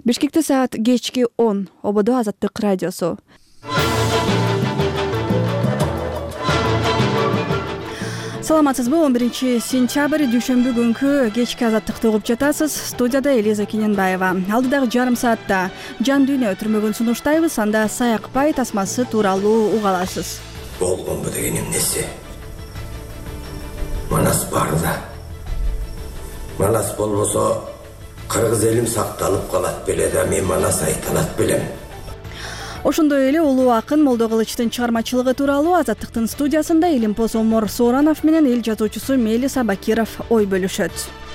Бишкекте саат кечки 10. Ободо Азаттык радиосу. Саламатсызбы? 11-сентябрь дүйшөмбү күнкү кечки Азаттыкты угуп жатасыз. Студияда Элиза Кененбаева. Алдыдагы жарым саатта жан дүйнө өтүрмөгөн сунуштайбыз. Анда Саякпай тасмасы тууралуу уга аласыз. Болгонбу деген эмнеси? Манас бар да. Манас болбосо кыргыз элим сакталып калат беле да, мен манас айта алат белем. Ошондой эле улуу акын Молдокылычтын чыгармачылыгы тууралуу Азаттыктын студиясында Илимпоз Омор Сооронов менен эл жазуучусу Мелиса Бакиров ой бөлүшөт.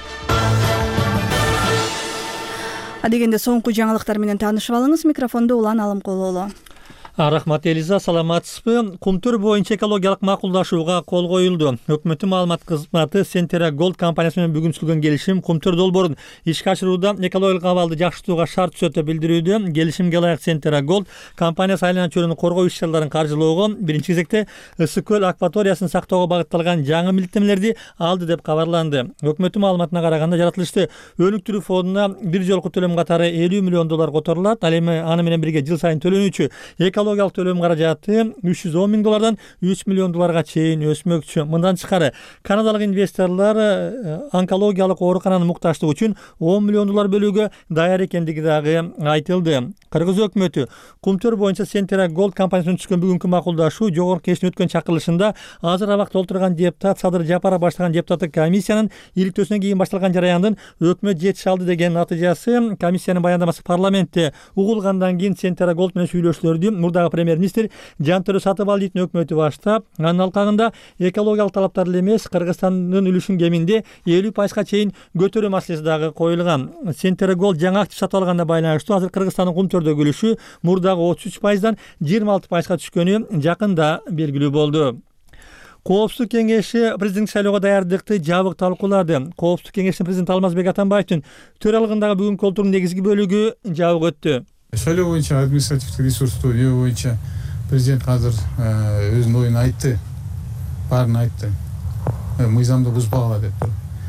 Адегенде соңку жаңылыктар менен таанышып алыңыз. Микрофонду Улан Алымкулуулу. Рахмат Элиза, саламатсызбы? Кумтур боюнча экологиялык макулдашууга кол коюлду. Өкмөттүн маалымат кызматы Сентера Голд компаниясы менен бүгүн түзүлгөн келишим Кумтур долбоорун ишке ашырууда экологиялык абалды жакшыртууга шарт түзөт деп билдирүүдө. Келишимге ылайык Сентера Голд компаниясы айлана чөйрөнү коргоо иш-чараларын каржылоого биринчи кезекте ысык көл акваториясын сактоого багытталган жаңы милдеттемелерди алды деп кабарланды. Өкмөттүн маалыматына караганда жаратылышты өнүктүрүү фондуна бир жолку төлөм катары $50 миллион которулат. Ал эми аны менен бирге жыл сайын төлөнүүчү экологиялык төлөм каражаты $310 миң $3 миллион чейин өсмөкчү. Мындан тышкары канадалык инвесторлор онкологиялык оорукананын муктаждыгы үчүн $10 миллион бөлүүгө даяр экендиги дагы айтылды. Кыргыз өкмөтү Кумтур боюнча Сентера Голд компаниясынын түшкөн бүгүнкү макулдашуу жогорку кеңештин өткөн чакырылышында азыр абакта отурган депутат Садыр Жапара баштаган депутаттык комиссиянын иликтөөсүнөн кийин башталган жараяндын өкмөт жетише алды деген натыйжасы. Комиссиянын баяндамасы парламентте угулгандан кийин Сентера Голд менен сүйлөшүүлөрдү мурдагы премьер-министр Жантөрө Сатыбалдиевдин өкмөтү баштап, анын алкагында экологиялык талаптар эле эмес, Кыргызстандын үлүшүн кеминде 50% чейин көтөрүү маселеси дагы коюлган. Сентера Голд жаңы актив сатып алганга байланыштуу азыр Кыргызстандын Кумтурдогу үлүшү мурдагы 33%дан 26%га түшкөнү жакында белгилүү болду. Коопсуздук кеңеши президенттик шайлоого даярдыкты жабык талкуулады. Коопсуздук кеңештин президенти Алмазбек Атамбаевдин төралыгындагы бүгүнкү отурумдун негизги бөлүгү жабык өттү. Шайлоо боюнча административдик ресурсту жөө боюнча президент азыр өзүнүн оюн айтты, баарын айтты. Мыйзамды бузбагыла деп.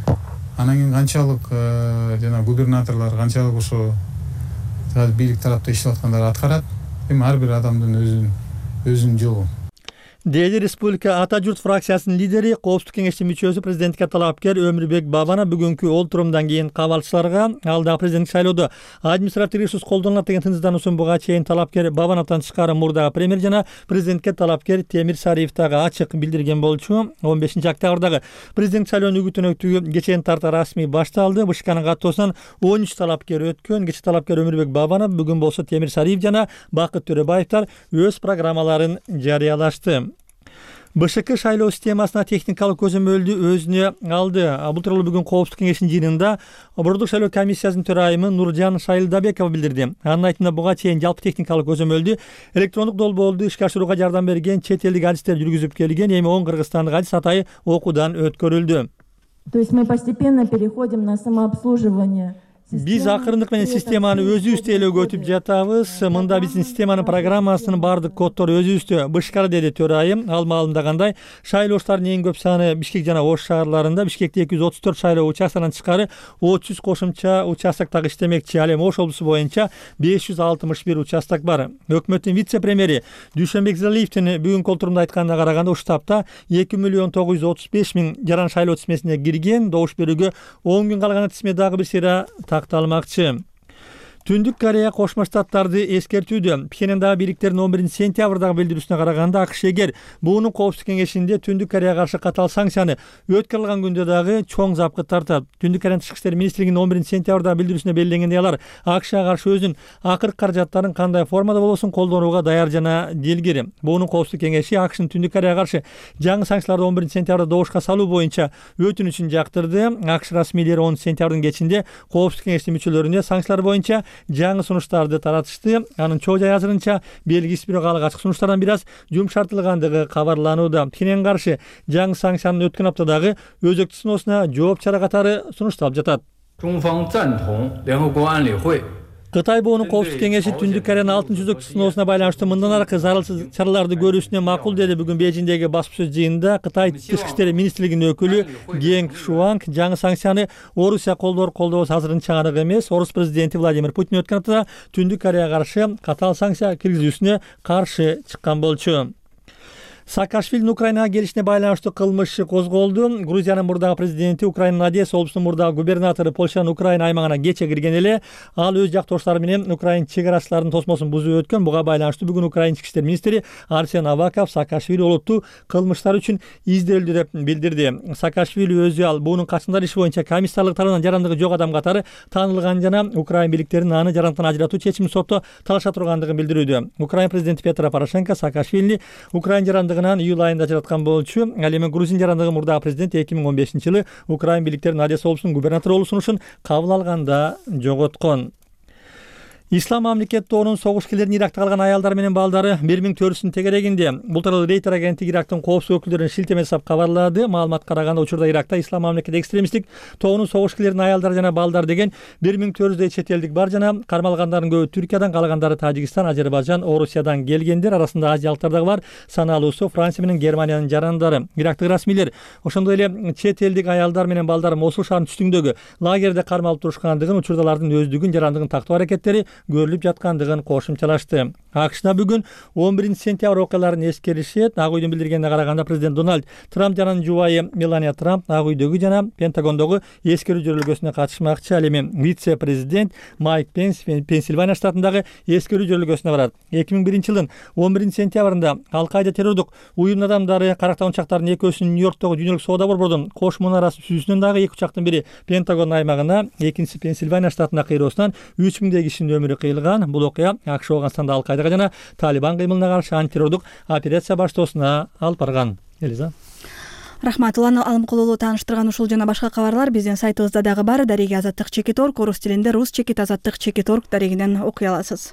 Анан кийин канчалык жана губернаторлор канчалык ошо бийлик тарапта иштеп аткандар аткарат. Эми ар бир адамдын өзүнүн жолу. Дээди Республика Ата журт фракциясынын лидери, Коопсуздук кеңештин мүчөсү президентке талапкер Өмүрбек Бабана бүгүнкү олтурумдан кийин кабалчыларга алдагы президенттик шайлоодо административдик ресурс колдонулат деген тынчсыздануусун буга чейин талапкер Бабановдон тышкары мурдагы премьер жана президентке талапкер Темир Сариев дагы ачык билдирген болчу. 15 октябрдагы президенттик шайлоонун үгүтүнөктүгү кечээни тарта расмий башталды. БШКнын каттоосунан 13 талапкер өткөн. Кечээ талапкер Өмүрбек Бабанов, бүгүн болсо Темир Сариев жана Бакыт Төрөбаевдер өз программаларын жарыялашты. БШК шайлоо системасына техникалык көзөмөлдү өзүнө алды. Бул тууралуу бүгүн Коопсуздук кеңешинин жыйынында Бордук шайлоо комиссиясынын төрайымы Нуржан Шайлдабекова билдирди. Анын айтымында буга чейин жалпы техникалык көзөмөлдү электрондук долбоорду ишке ашырууга жардам берген чет элдик адистер жүргүзүп келген. Эми 10 кыргызстандык адис атайы окуудан өткөрүлдү. То есть мы постепенно переходим на самообслуживание. Биз акырындык менен системаны өзүбүздө эле өтүп жатабыз. Мында биздин системанын программасынын баардык коддору өзүбүздө. БШК деди төрайым. Ал маалымда кандай? Шайлоочулардын эң көп саны Бишкек жана Ош шаарларында. Бишкекте 234 шайлоо участоктон тышкары 300 кошумча участок дагы иштемекчи. Ал эми Ош облусу боюнча 561 участок бар. Өкмөттүн вице-премьери Дүйшөнбек Залиевдин бүгүнкү олтурумда айтканына караганда ушул тапта 2 миллион 935 миң жаран шайлоо тизмесине кирген. Добуш берүүгө 10 күн калган тизме дагы бир сыйра такталмакчы. Түндүк Корея Кошмо Штаттарды эскертүүдө. Пхеньяндагы бийликтердин 11 сентябрдагы билдирүүсүнө караганда АКШ эгер буунун Коопсуздук кеңешинде Түндүк Кореяга каршы катаал санкцияны өткөрүлгөн күндө дагы чоң запкы тартат. Түндүк Кореянын тышкы иштер министрлигинин 11 сентябрдагы билдирүүсүнө белгиленгендей алар АКШга каршы өзүнүн акыркы каражаттарын кандай формада болбосун колдонууга даяр жана дилгир. Буунун Коопсуздук кеңеши АКШнын Түндүк Кореяга каршы жаңы санкцияларды 11 сентябрда добушка салуу боюнча өтүнүчүн жактырды. АКШ расмийлери 10 сентябрдын кечинде Коопсуздук кеңештин мүчөлөрүнө санкциялар боюнча жаңы сунуштарды таратышты. Анын чоо жай азырынча белгисиз бирок алык ачык сунуштардан бир аз жумшартылгандыгы кабарланууда. Пхеньянга каршы жаңы санкциянын өткөн аптадагы өзөктү сыноосуна жооп чара катары сунушталып жатат. Кытай БОНун коопсуздук кеңеши Түндүк Кореянын 6-жүзөк сыноосуна байланыштуу мындан аркы зарылсыз чараларды көрүүсүнө макул деди бүгүн Бейжиңдеги баспасөз жыйынында Кытай Тышкы иштер министрлигинин өкүлү Генг Шуанг. Жаңы санкцияны Орусия колдобос азырынча анык эмес. Орус президенти Владимир Путин өткөн аптада Түндүк Кореяга каршы катаал санкция киргизүүсүнө каршы чыккан болчу. Саакашвилинин Украинага келишине байланыштуу кылмыш козголду. Грузиянын мурдагы президенти, Украинанын Одесса облусунун мурдагы губернатору Польшанын Украина аймагына кече кирген эле. Ал өз жактоштору менен Украин чек арачыларынын тосмосун бузуп өткөн. Буга байланыштуу бүгүн Украин ички иштер министри Арсен Аваков Саакашвили олуттуу кылмыштар үчүн изделди деп билдирди. Саакашвили өзү ал буунун качкындар иши боюнча комиссарлык тарабынан жарандыгы жок адам катары таанылган жана Украин бийликтеринин аны жарандыктан ажыратуу чечимин сотто талаша тургандыгын билдирүүдө. Украин президенти Петро Порошенко Саакашвилини Украин жарандыгы июль айында ажыраткан болчу. Ал эми Грузин жарандыгы мурдагы президент 2015-жылы Украин бийликтеринин Одесса облусунун губернатору болуу сунушун кабыл алганда жоготкон. Ислам мамлекетторунун согушкерлерин Иракта калган аялдар менен балдары 1400 тегерегинде. Бул тууралуу Рейтер агенттиги Ирактын коопсуз өкүлдөрүнө шилтеме жасап кабарлады. Маалыматка караганда учурда Иракта Ислам мамлекет экстремисттик тобунун согушкерлеринин аялдары жана балдары деген 1400 чет элдик бар жана кармалгандардын көбү Түркиядан, калгандары Тажикстан, Азербайжан, Орусиядан келгендер. Арасында азиялыктар дагы бар. Санаалуусу Франция менен Германиянын жарандары. Ирактык расмийлер ошондой эле чет элдик аялдар менен балдар Мосул шаарынын түштүгүндөгү лагерде кармалып турушкандыгын, учурда алардын өздүгүн, жарандыгын тактоо аракеттери көрүлүп жаткандыгын кошумчалашты. АКШда бүгүн 11-сентябрь окуяларын эскеришет. Ак үйдүн билдиргенине караганда президент Дональд Трамп жана жубайы Мелания Трамп Ак үйдөгү жана Пентагондогу эскерүү жөрөлгөсүнө катышмакчы. Ал эми вице-президент Майк Пенс Пенсильвания штатындагы эскерүү жөрөлгөсүнө барат. 2001-жылдын 11-сентябрында Ал-Каида террордук уюмдун адамдары карактан учактардын экөөсүн Нью-Йорктогу дүйнөлүк соода борбордун кош мунарасы сүзүүсүнөн дагы эки учактын бири Пентагон аймагына, экинчиси Пенсильвания штатына кыйроосунан 3000 кишинин өмүрү кыйылган. Бул окуя АКШ Афганстанда Ал-Каидага жана Талибан кыймылына каршы антитеррордук операция баштоосуна алып барган. Элиза. Рахмат. Улан Алымкулуулу тааныштырган ушул жана башка кабарлар биздин сайтыбызда дагы бар. Дареги Азаттык Чекит.орг, орус тилинде Рус Чекит Азаттык Чекит.орг дарегинен окуй аласыз.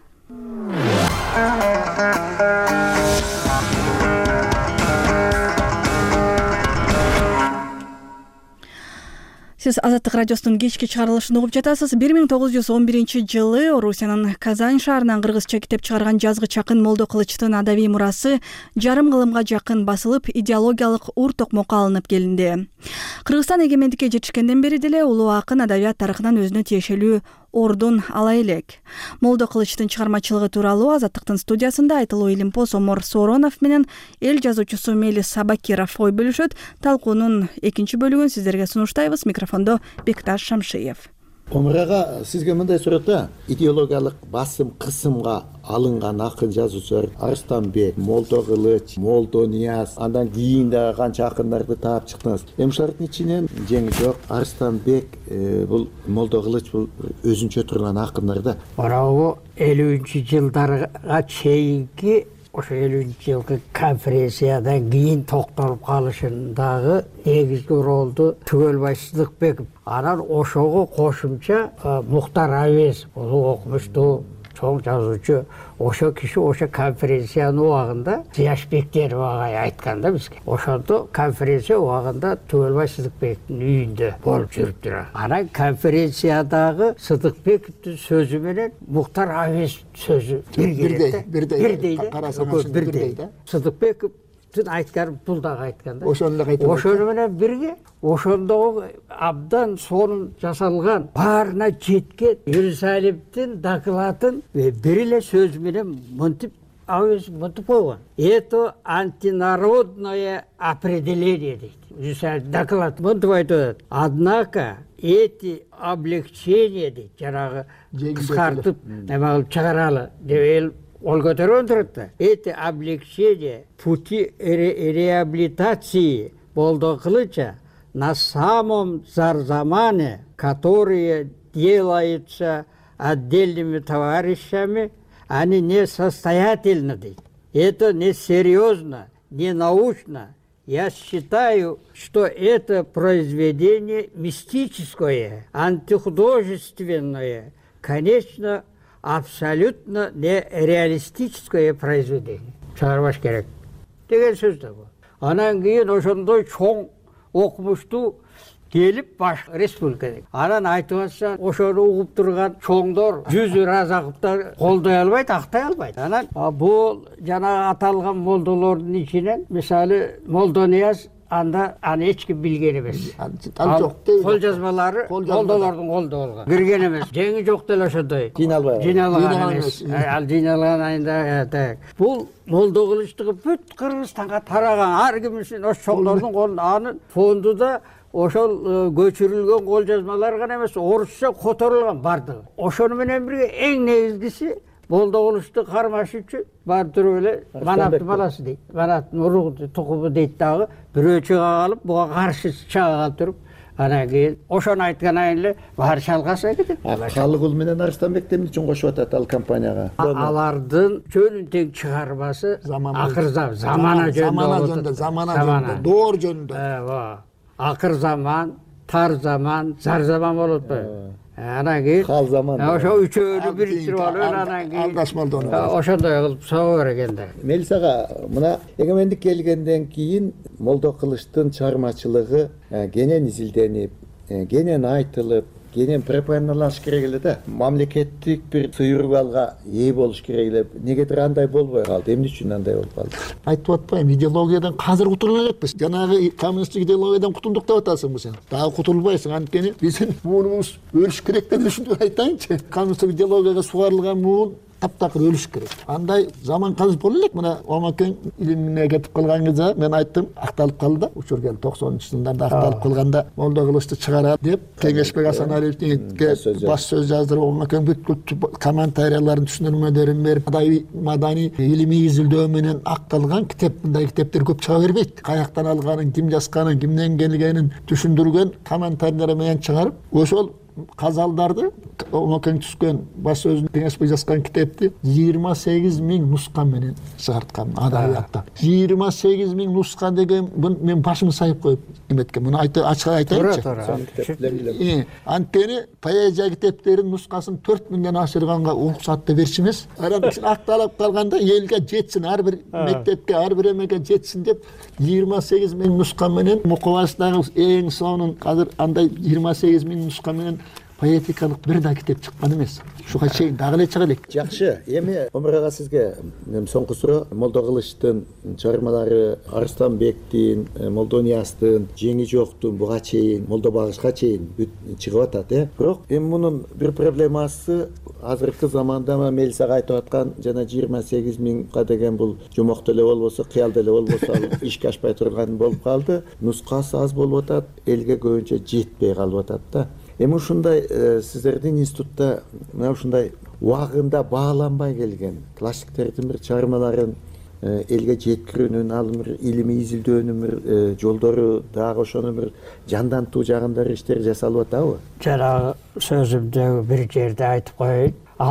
Сиз Азаттык радиосунун кечки чыгарылышын угуп жатасыз. 1911-жылы Орусиянын Казань шаарынан кыргызча китеп чыгарган жазгы чакын Молдо Кылычтын адабий мурасы жарым кылымга жакын басылып, идеологиялык ур токмокко алынып келинди. Кыргызстан эгемендикке жетишкенден бери деле улуу акын адабият тарыхынан өзүнө тиешелүү ордун ала элек. Молдо Кылычтын чыгармачылыгы тууралуу Азаттыктын студиясында айтылуу илимпоз Омор Соронов менен эл жазуучусу Мелис Сабакиров ой бөлүшөт. Талкуунун экинчи бөлүгүн сиздерге сунуштайбыз. Микрофондо Бекташ Шамшиев. Омурага сизге мындай суроо да. Идеологиялык басым кысымга алынган акын жазуучулар Арыстанбек, Молдо Кылыч, Молдо Нияз, андан кийин да канча акындарды таап чыктыңыз. Эми ушулардын ичинен жеңи жок Арыстанбек, бул Молдо Кылыч бул өзүнчө турган акындар да. Барабы 50-жылдарга чейинки ошо 50-жылкы конференциядан кийин токтолуп калышындагы негизги ролду Түгөлбай Сыдыкбеков. Анан ошого кошумча Муктар Авесов, улуу окумуштуу чоң жазуучу, ошо киши ошо конференциянын убагында Зияшбектеров агай айткан да бизге. Ошондо конференция убагында Түгөлбай Сыдыкбековдун үйүндө болуп жүрүптүр. Анан конференциядагы Сыдыкбековдун сөзү менен Муктар Авесовдун сөзү бирдей да. Сыдыкбеков айткан, бул дагы айткан да. Ошону менен бирге, ошондогу абдан сонун жасалган, баарына жеткен Иерусалимдин докладын бир эле сөз менен мынтип койгон. Это антинародное определение дейт. Иерусалим доклад мынтип айтат. Однако эти облегчения дейт, жанагы кыскартып, эме кылып чыгаралы деп ол көтөргөн турат да. Эти облегчения пути реабилитации Молдо Кылыча на самом замане, которые делаются отдельными товарищами, они несостоятельны дейт. Это несерьезно, не научно. Я считаю, что это произведение мистическое, антихудожественное, конечно, абсолютно нереалистическое произведение. Чыгарбаш керек деген сөз да бул. Анан кийин ошондой чоң окумуштуу келип баш республикада. Анан айтып атса, ошону угуп турган чоңдор жүзү Разаковтар колдой албайт, актай албайт. Анан бул жана аталган молдолордун ичинен мисалы Молдонияз анда аны эч ким билген эмес. Ал жок дейт. Кол жазмалары молдолордун колдо болгон. Кирген эмес. Жеңи жок деле ошондой. Жыйналган эмес. Ал жыйналган айында бул молдо кылычтыгы бүт Кыргызстанга тараган ар ким үчүн ошо чоңдордун колунда анын фондуда ошол көчүрүлгөн кол жазмалар гана эмес, орусча которулган бардыгы. Ошону менен бирге эң негизгиси молдо кылычты кармаш үчүн бар туруп эле Манаттын баласы дейт. Манаттын уругу тукуму дейт дагы бирөө чыга калып, буга каршы чыга калып туруп, анан кийин ошону айткандан эле баары чалкаса кетет. Калыгул менен Арыстанбек эмне үчүн кошуп атат ал компанияга? Алардын жөнүн тең чыгармасы акыр замана жөнүндө, доор жөнүндө. Акыр заман, тар заман, зар заман болот го. Анан кийин кал заман. Ошо үчөөнү бириктирип алып, анан кийин алдашмалдон. Ошондой кылып сого керек энди. Мелисага, мына эгемендик келгенден кийин молдо кылычтын чыгармачылыгы кенен изилденип, кенен айтылып, кенен пропагандалаш керек эле да. Мамлекеттик бир сыйыргалга ээ болуш керек эле. Негедир андай болбой калды? Эмне үчүн андай болуп калды? Айтып атпайм, идеологиядан казыр кутулуп элекпиз. Жанагы коммунисттик идеологиядан кутулдук деп атасыңбы сен? Дагы кутулбайсың, анткени биздин муунубуз өлүш керек деп düşünүп айтайынчы. Коммунисттик идеологияга сугарылган муун таптакыр өлүш керек. Андай заман казып боло элек. Мына Омакең илимине кетип калган кезде мен айттым, акталып калды да. Учур келди 90-жылдарда акталып калганда молдо кылычты чыгарат деп Кеңешбек Асаналиевке баш сөз жаздырып, Омакең бүт комментарияларын, түшүндүрмөлөрүн берип, мадани илимий изилдөө менен акталган китеп, мындай китептер көп чыга бербейт. Каяктан алганын, ким жазганын, кимден келгенин түшүндүргөн комментариялар менен чыгарып, ошол казалдарды Омакең түскөн баш сөзүн Кеңешбек жазган китепти 28.000 нуска менен чыгарткан адабиятта. 28.000 нуска деген мен башымды сайып коюп эметкем. Муну ачык айтайынчы. Анткени поэзия китептеринин нускасын 4000ден ашырганга уруксатты берчү эмес. Анан акталып калганда элге жетсин, ар бир мектепке, ар бир эмеге жетсин деп 28.000 нуска менен мукабасындагы эң сонун азыр андай 28.000 нуска менен поэтикалык бир да китеп чыккан эмес. Ушуга чейин дагы эле чыга элек. Жакшы. Эми Омар ага сизге соңку суроо. Молдо кылычтын чыгармалары Арыстанбектин, Молдонияздын, Жеңи жоктун буга чейин, Молдо багышка чейин чыгып атат, Бирок эми мунун бир проблемасы азыркы заманда Мелисага айтып аткан жана 28.000га деген бул жомокто эле болбосо, кыялда эле болбосо ишке ашпай турган болуп калды. Нускасы аз болуп атат, элге көбүнчө жетпей калып атат да. Эми ушундай сиздердин институтта мына ушундай убагында бааланбай келген классиктердин бир чыгармаларын элге жеткирүүнүн, ал бир илимий изилдөөнүн бир жолдору, дагы ошону бир жандантуу жагында иштер жасалып атабы? Жанагы сөзүмдө бир жерде айтып коеюн.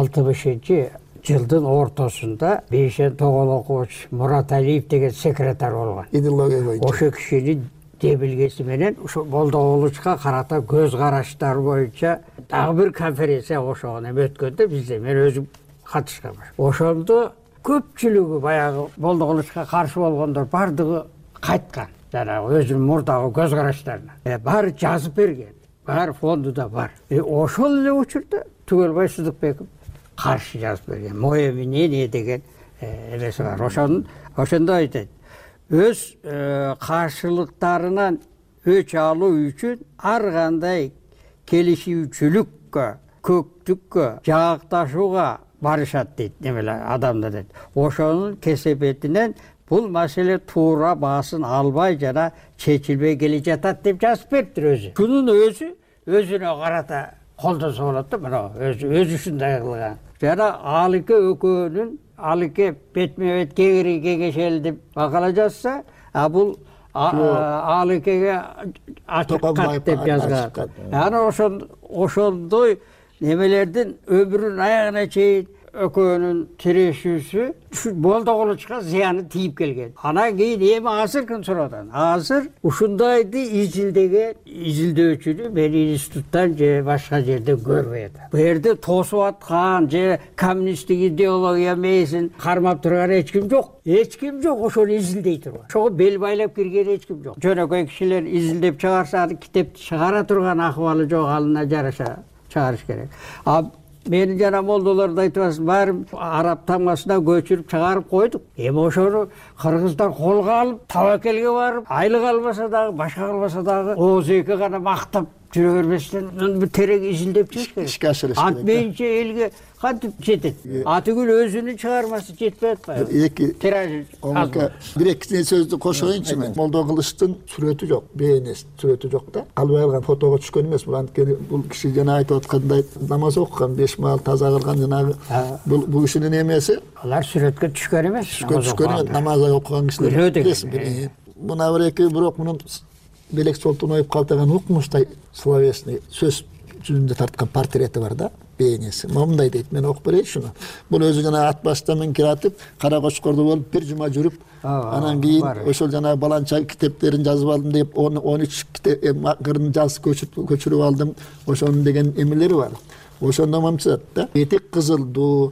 60-жылдын ортосунда Бейшен Тоголокович Мураталиев деген секретарь болгон. Идеология боюнча. Ошо кишинин дебилгеси менен ушу молдо кылычка карата көз караштары боюнча дагы бир конференция ошогон эме өткөндө бизде мен өзүм катышкам. Ошондо көпчүлүгү баягы молдо кылычка каршы болгондор бардыгы кайткан. Жанагы өзүнүн мурдагы көз караштарына. Баары жазып берген. Баары фондуда бар. Ошол эле учурда Түгөлбай Сыдыкбеков каршы жазып берген. Мое мнение деген эмеси бар. Ошондо айтат. Өз каршылыктарынан өч алуу үчүн ар кандай келишүүчүлүккө, көктүккө, жаакташууга барышат дейт немелер адамдар дейт. Ошонун кесепетинен бул маселе туура баасын албай жана чечилбей келе жатат деп жазып бериптир өзү. Шунун өзүнө карата колдосо болот да, мына өзү ушундай кылган. Жана Алыке экөөнүн Алыке бетме-бет кеңешели деп макала жазса, бул Алыкеге ачык кат деп жазган. Аны ошондой немелердин өмүрүнүн аягына чейин экөөнүн тирешүүсү болдогулучка зыяны тийип келген. Анан кийин эми азыр күн сурадан азыр ушундайды изилдеген изилдөөчүнү мен институттан же башка жерде көрбөй атам. Бу жерде тосуп аткан же коммунисттик идеология мээсин кармап турган эч ким жок. Эч ким жок ошону изилдей турган. Ошого бел байлап кирген эч ким жок. Жөнөкөй кишилер изилдеп чыгарса китепти чыгара турган акыбалы жок, алына жараша чыгарыш керек. Менин жана молдолорду айтып баарын араб тамгасына көчүрүп чыгарып койдук. Эми ошону кыргыздар колго алып, табакелге барып, айлык албаса дагы, башка кылбаса дагы ооз эки гана мактап жүрө бербестен бул терек изилдеп чыгыш керек. Ишке ашырыш керек. Антменче элге кантип жетет? Атыгүл өзүнүн чыгармасы жетпей атпайбы? Эки тираж. Бир-эки сөздү кошоюнчу мен. Молдо Кылычтын сүрөтү жок, бейнеси сүрөтү жок да. Албай калган фотого түшкөн эмес. Бул анткени бул киши жана айтып аткандай намаз окуган, 5 маал таза кылган жанагы бул кишинин эмеси. Алар сүрөткө түшкөн эмес. Түшкөн эмес, намаз окуган кишилер. Мына бир-эки бирок мунун Белек Солтоноев калтырган укмуштай словесный сөз жүзүндө тарткан портрети бар да, бейнеси. Мындай дейт, мен окуп берейинчи шуну. Бул өзү жана ат баштан киратып, кара кочкордо болуп бир жума жүрүп, анан кийин ошол жана баланча китептерин жазып алдым деп, 13 китеп акырын жазып көчүрүп алдым. Ошонун деген эмелери бар. Ошондо мамчат да. Эти кызылдуу,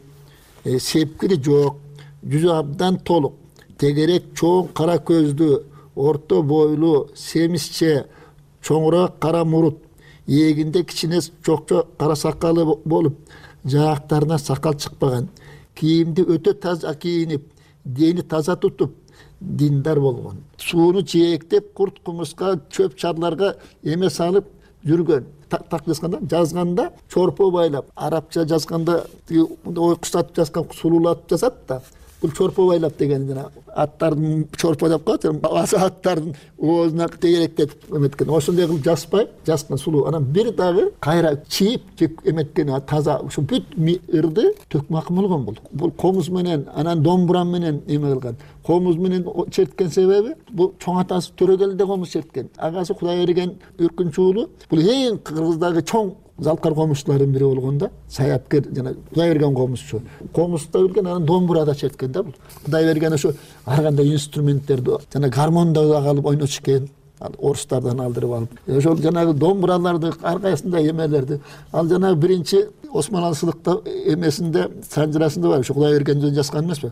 сепкири жок, жүзү абдан толук, тегерек чоң кара көздүү, орто бойлуу, семисче, чоңураак кара мурут, эгинде кичине чокчо кара сакалы болуп, жаактарына сакал чыкпаган, кийимди өтө таза кийинип, дени таза тутуп, диндар болгон. Сууну жээктеп, курт кумуска, чөп чарларга эме салып жүргөн. Так жазганда чорпо байлап, арабча жазганда ой кустатып жазган, сулуулатып жазат да. Бул чорпо байлап деген жана аттардын чорпо деп коет, аттардын оозуна тегеректетип эметкен. Ошондой кылып жазбай, жазган сулуу. Анан бир дагы кайра чийип эметкен таза ушу бүт ырды төкмакым болгон бул. Бул комуз менен, анан домбура менен эме кылган. Комуз менен черткен себеби бул чоң атасы Төрөгелде комуз черткен. Агасы Кудай берген Үркүнч уулу. Бул эң Кыргыздагы чоң залкар комузчулардын бири болгон да. Саяткер жана Кудай берген комузчу. Комузда билген, анан домбурада черткен да бул. Кудай берген ошо ар кандай инструменттерди жана гармонда алып ойнотушкен. Орустардан алдырып алып. Ошол жанагы домбураларды ар кайсында эмелерди. Ал жанагы биринчи Османлысылыкта эмесинде санжырасында бар. Ошо Кудай берген жазган эмеспи?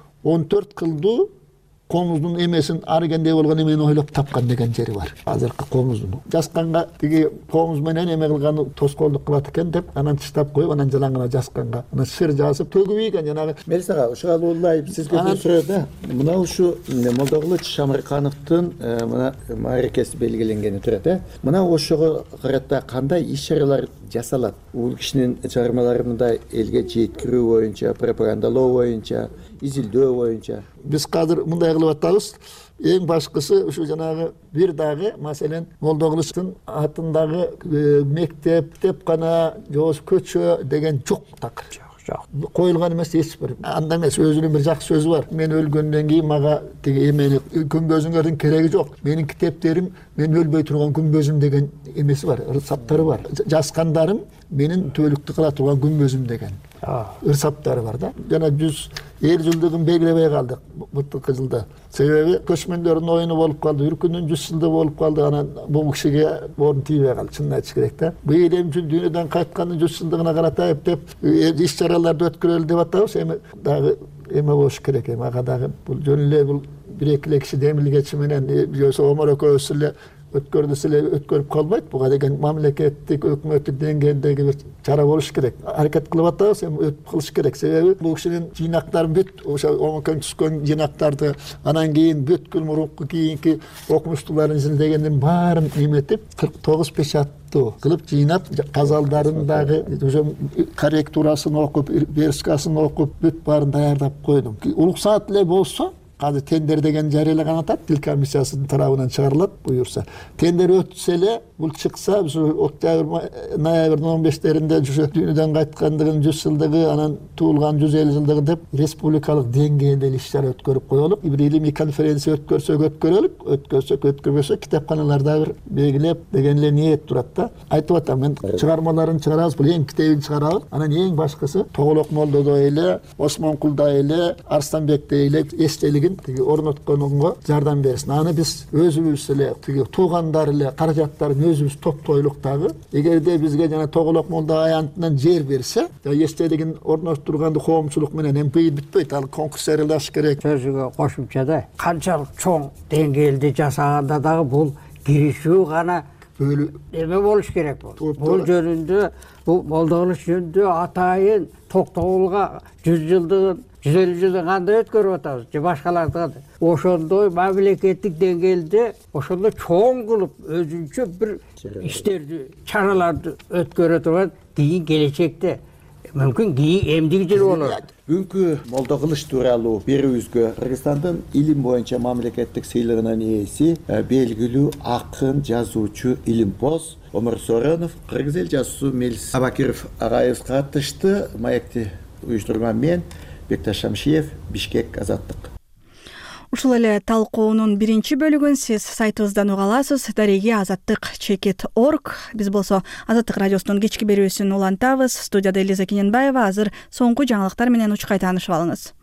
14 кылдуу комуздун эмесин аргендей болгон эмени ойлоп тапкан деген жери бар. Азыркы комуздун. Жазганга тиги комуз менен эме кылганы тоскоолдук кылат экен деп, анан тыштап коюп, анан жалаңына жазганга, анан сыр жазып төгүбүйгөн жанагы. Мелис ага, ушуга улай сизге бир суроо да. Мына ушу Молдо Кылыч Шамыркановдун мына мааракеси белгиленгени турат э. Мына ошого карата кандай иш-чаралар жасалат? Бул кишинин чыгармаларын элге жеткирүү боюнча, пропагандалоо боюнча, изилдөө боюнча. Биз азыр мындай кылып атабыз. Эң башкысы ушу жанагы бир дагы маселен Молдо Кылычтын атындагы мектеп, китепкана, жоос көчө деген жок так. Жок. Коюлган эмес эч бир. Анда эмес өзүнүн бир жакшы сөзү бар. Мен өлгөндөн кийин мага тиги эмени күмбөзүңөрдүн кереги жок. Менин китептерим мен өлбөй турган күмбөзүм деген эмеси бар, ырсаптары бар. Жазгандарым менин түбөлүктү кыла турган күмбөзүм деген ырсаптары бар да. Жана 100 жылдыгын белгилебей калдык былтыркы жылда. Себеби көчмөндөрдүн оюну болуп калды, Үркүндүн 100 жылдыгы болуп калды. Анан бул кишиге орун тийбей калды, чынын айтыш керек да. Быйыл эми дүйнөдөн кайткандын 100 жылдыгына карата деп иш-чараларды өткөрөлү деп атабыз. Эми дагы эме болуш керек. Эми ага дагы бул жөн эле бул бир-эки киши демилгечи менен жөөсө Омар экөөбүз эле өткөрүп калбайт. Буга деген мамлекеттик, өкмөттүк деңгээлдеги бир чара болуш керек. Аракет кылып атабыз, эми өтүп кылыш керек. Себеби бул кишинин жыйнактарын бүт ошо оңокөн түскөн жыйнактарды, анан кийин бүткүл мурунку кийинки окумуштууларын изилдегендин баарын эметип 49 печаттуу кылып жыйнап, казалдарын дагы ошо корректурасын окуп, верскасын окуп, бүт баарын даярдап койдум. Улук саат эле болсо Азыр тендер деген жарыялаган атат, тил комиссиясынын тарабынан чыгарылат буюрса. Тендер өтсө эле, бул чыкса, биз октябрь, ноябрдын 15-леринде ушу дүйнөдөн кайткандыгын 100 жылдыгы, анан туулган 150 жылдыгы деп республикалык деңгээлде иш-чара өткөрүп коелук. Бир илимий конференция өткөрсөк, китапканаларда бир белгилеп деген эле ниет турат да. Айтып атам, мен чыгармаларын чыгарабыз, бул эң китебин чыгарабыз. Анан эң башкысы Тоголок Молдодо эле, Осмонкулда эле, Арстанбекте эле эстелигин орнотконго жардам берсин. Аны биз өзүбүз эле, туугандар эле каражаттарын өзүбүз топтойлук дагы. Эгерде бизге жана Тоголок Молдо аянтынан жер берсе, эстелигин орноштурганды коомчулук менен эми быйыл бүтпөйт, ал конкурс жарыялаш керек. Сөзүгө кошумчада канчалык чоң деңгээлде жасаганда дагы бул киришүү гана эме болуш керек болду. Бул жөнүндө, бул молдолук жөнүндө атайын Токтогулга 100 жылдыгын 150 жылдыгын кандай өткөрүп атабыз, же башкаларды ошондой мамлекеттик деңгээлде ошондой чоң кылып өзүнчө бир иштерди, чараларды өткөрө турган кийин келечекте мүмкүн кийин эмдиги жыл болот. Бүгүнкү молдо кылыш тууралуу берүүбүзгө Кыргызстандын илим боюнча мамлекеттик сыйлыгынын ээси белгилүү акын, жазуучу Илимпоз Омар Соронов, Кыргыз эл жазуучусу Мелис Абакиров агайыбыз катышты. Маекти уюштурган мен Бекташ Шамшиев, Бишкек, Азаттык. Ушул эле талкуунун биринчи бөлүгүн сиз сайтыбыздан уга аласыз. Дареги Азаттык.org. Биз болсо Азаттык радиосунун кечки берүүсүн улантабыз. Студияда Элиза Кененбаева. Азыр соңку жаңылыктар менен учкай таанышып алыңыз.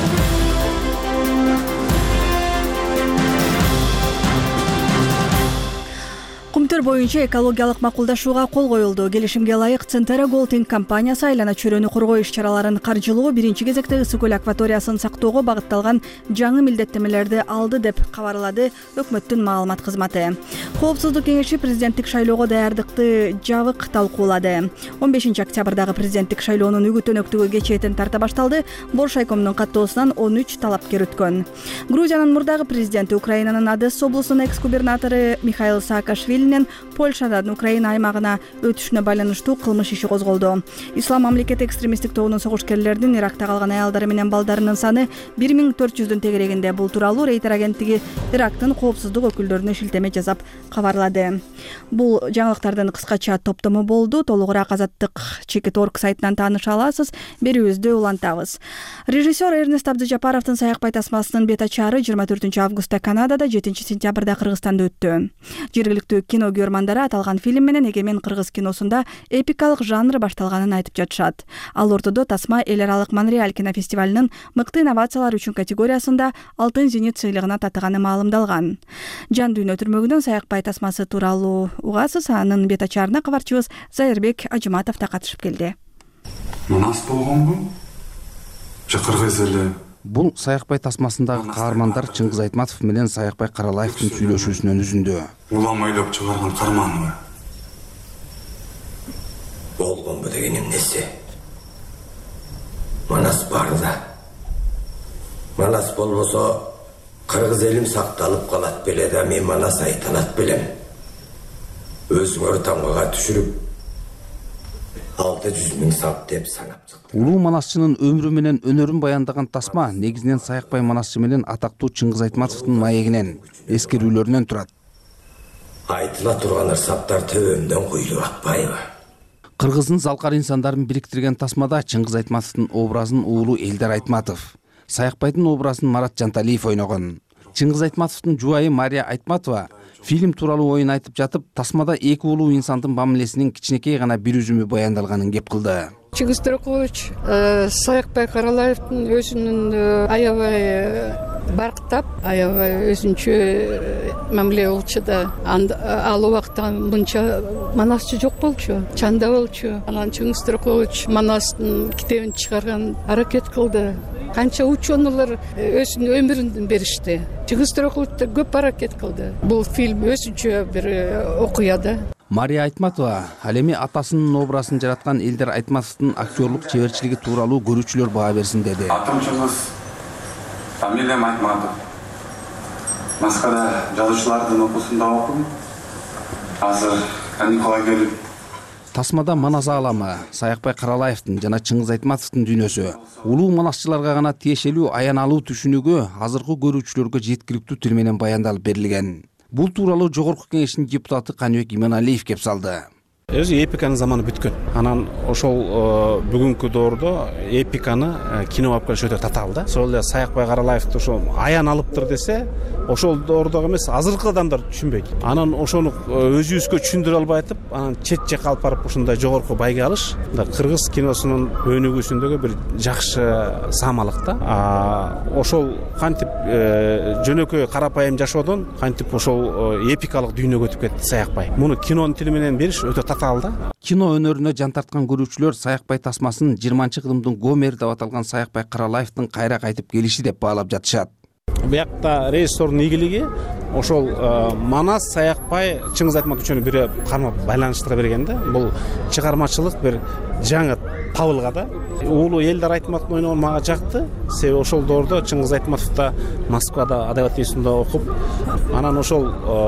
Кумтөр боюнча экологиялык макулдашууга кол коюлду. Келишимге ылайык Центера Голдинг компаниясы айлана чөйрөнү коргоо иш-чараларын каржылоо биринчи кезекте ысык көл акваториясын сактоого багытталган жаңы милдеттемелерди алды деп кабарлады өкмөттүн маалымат кызматы. Коопсуздук кеңеши президенттик шайлоого даярдыкты жабык талкуулады. 15 октябрдагы президенттик шайлоонун үгүт-өнөктүгү кечээттен тарта башталды. Боршайкомдун каттоосунан 13 талапкер өткөн. Грузиянын мурдагы президенти Украинанын Одесса облусунун экс-губернатору Михаил Саакашвили Польшадан Украина аймагына өтүшүнө байланыштуу кылмыш иши козголду. Ислам мамлекети экстремисттик тобунун согушкерлеринин Иракта калган аялдары менен балдарынын саны 1400-дүн тегерегинде. Бул тууралуу Рейтер агенттиги Ирактын коопсуздук өкүлдөрүнө шилтеме жасап кабарлады. Бул жаңылыктардын кыскача топтому болду. Толугураак Азаттык.org сайтынан тааныша аласыз. Берүүбүздү улантабыз. Режиссер Эрнест Абдыжапаровдун Саякбай тасмасынын бет ачары 24 августта Канадада, 7 сентябрда Кыргызстанда өттү. Жергиликтүү кино көрмандары аталган фильм менен эгемен кыргыз киносунда эпикалык жанр башталганын айтып жатышат. Ал ортодо тасма эл аралык Монреаль кинофестивалынын мыкты инновациялар үчүн категориясында алтын зенит сыйлыгына татыганы маалымдалган. Жан дүйнө түрмөгүнөн Саякбай тасмасы тууралуу угасыз. Анын бет ачарына кабарчыбыз Зайырбек Ажыматов да катышып келди. Манас болгонбу? Же кыргыз эле? Бул Саякбай тасмасындагы каармандар Чыңгыз Айтматов менен Саякбай Каралаевдин сүйлөшүүсүнөн үзүндү. Улам ойлоп чыгарган карманыбы? Болгонбу деген эмнеси? Манас бар да. Манас болбосо кыргыз элим сакталып калат беле да, мен манас айталат белем. Өзүңөр тамгага түшүрүп 600 000 сап деп санап чыкты. Улуу манасчынын өмүрү менен өнөрүн баяндаган тасма негизинен Саякбай манасчы менен атактуу Чыңгыз Айтматовдун маегинен, эскерүүлөрүнөн турат. Айтыла турган ырсаптар төбөмдөн куюлуп атпайбы? Кыргыздын залкар инсандарын бириктирген тасмада Чыңгыз Айтматовдун образын уулу Элдар Айтматов, Саякбайдын образын Марат Жанталиев ойногон. Чыңгыз Айтматовдун жубайы Мария Айтматова фильм тууралуу оюн айтып жатып, тасмада эки улуу инсандын мамилесинин кичинекей гана бир үзүмү баяндалганын кеп кылды. Чыңгыз Төрөкулович Саякбай Каралаевдин өзүнүн аябай барктап, аябай өзүнчө мамиле болчу да. Ал убакта мынча манасчы жок болчу, чанда болчу. Анан Чыңгыз Төрөкулович манастын китебин чыгарган аракет кылды. Канча ученыйлар өзүнүн өмүрүн беришти. Чыңгыз Төрөкулович көп аракет кылды. Бул фильм өзүнчө бир окуя да. Мария Айтматова ал эми атасынын образын жараткан Элдар Айтматовдун актерлук чеберчилиги тууралуу көрүүчүлөр баа берсин деди. Атым Чыңгыз, фамилиям Айтматов. Москвада жазуучулардын окуусунда окудум. Азыр каникулга келип Тасмада Манас ааламы, Саякбай Каралаевдин жана Чыңгыз Айтматовдун дүйнөсү улуу манасчыларга гана тиешелүү аяналуу түшүнүгү азыркы көрүүчүлөргө жеткиликтүү тил менен баяндалып берилген. Бул тууралуу Жогорку Кеңештин депутаты Каныбек Иманалиев кеп салды. Өзү эпиканын заманы бүткөн. Анан ошол бүгүнкү доордо эпиканы кино алып келиш өтө татаал да. Ошол эле Саякбай Каралаевди ошо аян алыптыр десе, ошол доордогу эмес, азыркы адамдар түшүнбөйт. Анан ошону өзүбүзгө түшүндүрө албай атып, анан чет жакка алып барып ушундай жогорку байге алыш, кыргыз киносунун өнүгүүсүндөгү бир жакшы самалык да. Ошол кантип жөнөкөй карапайым жашоодон кантип ошол эпикалык дүйнөгө өтүп кетти Саякбай. Муну кинонун тили менен бериш өтө Кино өнөрүнө жан тарткан көрүүчүлөр Саякбай тасмасын 20-кылымдын Гомер деп аталган Саякбай Каралаевдин кайра кайтып келиши деп баалап жатышат. Буякта режиссердун ийгилиги ошол Манас Саякбай Чыңгыз Айтматов үчүн бири карма байланыштыра берген да. Бул чыгармачылык бир жаңы табылга да. Уулу Элдар Айтматовдун ойногон мага жакты. Себеби ошол доордо Чыңгыз Айтматов да Москвада адабият институтунда окуп, анан ошол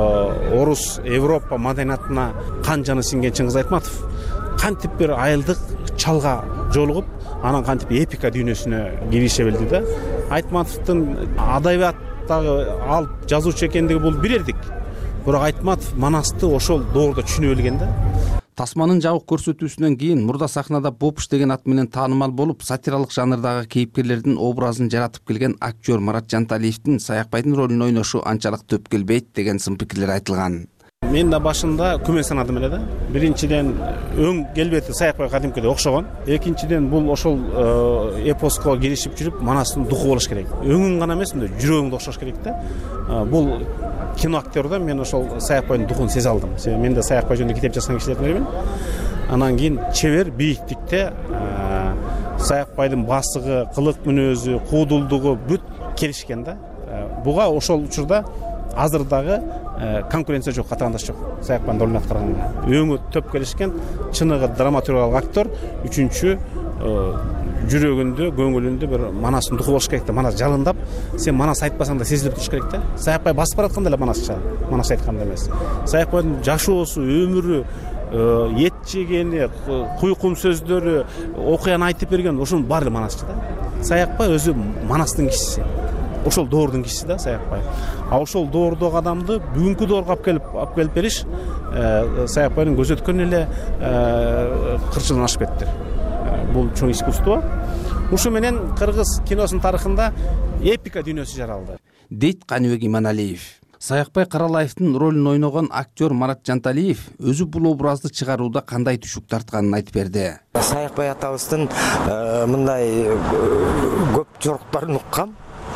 орус Европа маданиятына кан жаны сиңген Чыңгыз Айтматов кантип бир айылдык чалга жолугуп, анан кантип эпика дүйнөсүнө кирише билди да. Айтматовдун адабияттагы алып жазуучу экендиги бул бирердик. Бирок Айтматов Манасты ошол доордо түшүнө билген да. Тасманын жабык көрсөтүүсүнөн кийин мурда сахнада Бопуш деген ат менен таанымал болуп, сатиралык жанрдагы кейипкерлердин образын жаратып келген актер Марат Жанталиевдин Саякбайдын ролун ойношу анчалык төп келбейт деген сын пикирлер айтылган. Мен да башында күмөн санадым эле да. Биринчиден өң келбети Саякбай кадимкидей окшогон. Экинчиден бул ошол эпоско киришип жүрүп Манастын духу болуш керек. Өңүң гана эмес, жүрөгүң да окшош керек да. Бул кино актерда мен ошол Саякбайдын духун сезе алдым. Себеби мен да Саякбай жөнүндө китеп жазган кишилердин биримен. Анан кийин чебер бийиктикте Саякбайдын басыгы, кылык мүнөзү, куудулдугу бүт келишкен да. Буга ошол учурда азыр дагы конкуренция жок, катарандаш жок. Саякбайдын ролун аткарганга. Өңү төп келишкен, чыныгы драматургиялык актер, үчүнчү жүрөгүндө, көңүлүндө бир Манастын духу болуш керек да. Манас жалындап, сен Манас айтпасаң да сезилип туруш керек да. Саякбай басып баратканда эле Манасча, Манас айтканда эмес. Саякбайдын жашоосу, өмүрү, эт жегени, куйкум сөздөрү, окуяны айтып берген, ошонун баары Манасча да. Саякбай өзү Манастын кишиси. Ошол доордун кишиси да Саякбай. Ошол доордогу адамды бүгүнкү доорго алып келип бериш Саякбайдын көз өткөн эле кырчылыгын ашып кетти. Бул чоң искусство. Ушу менен кыргыз киносунун тарыхында эпика дүйнөсү жаралды. Дейт Каныбек Иманалиев. Саякбай Каралаевдин ролун ойногон актер Марат Жанталиев өзү бул образды чыгарууда кандай түшүк тартканын айтып берди. Саякбай атабыздын мындай көп жоруктарын уккам.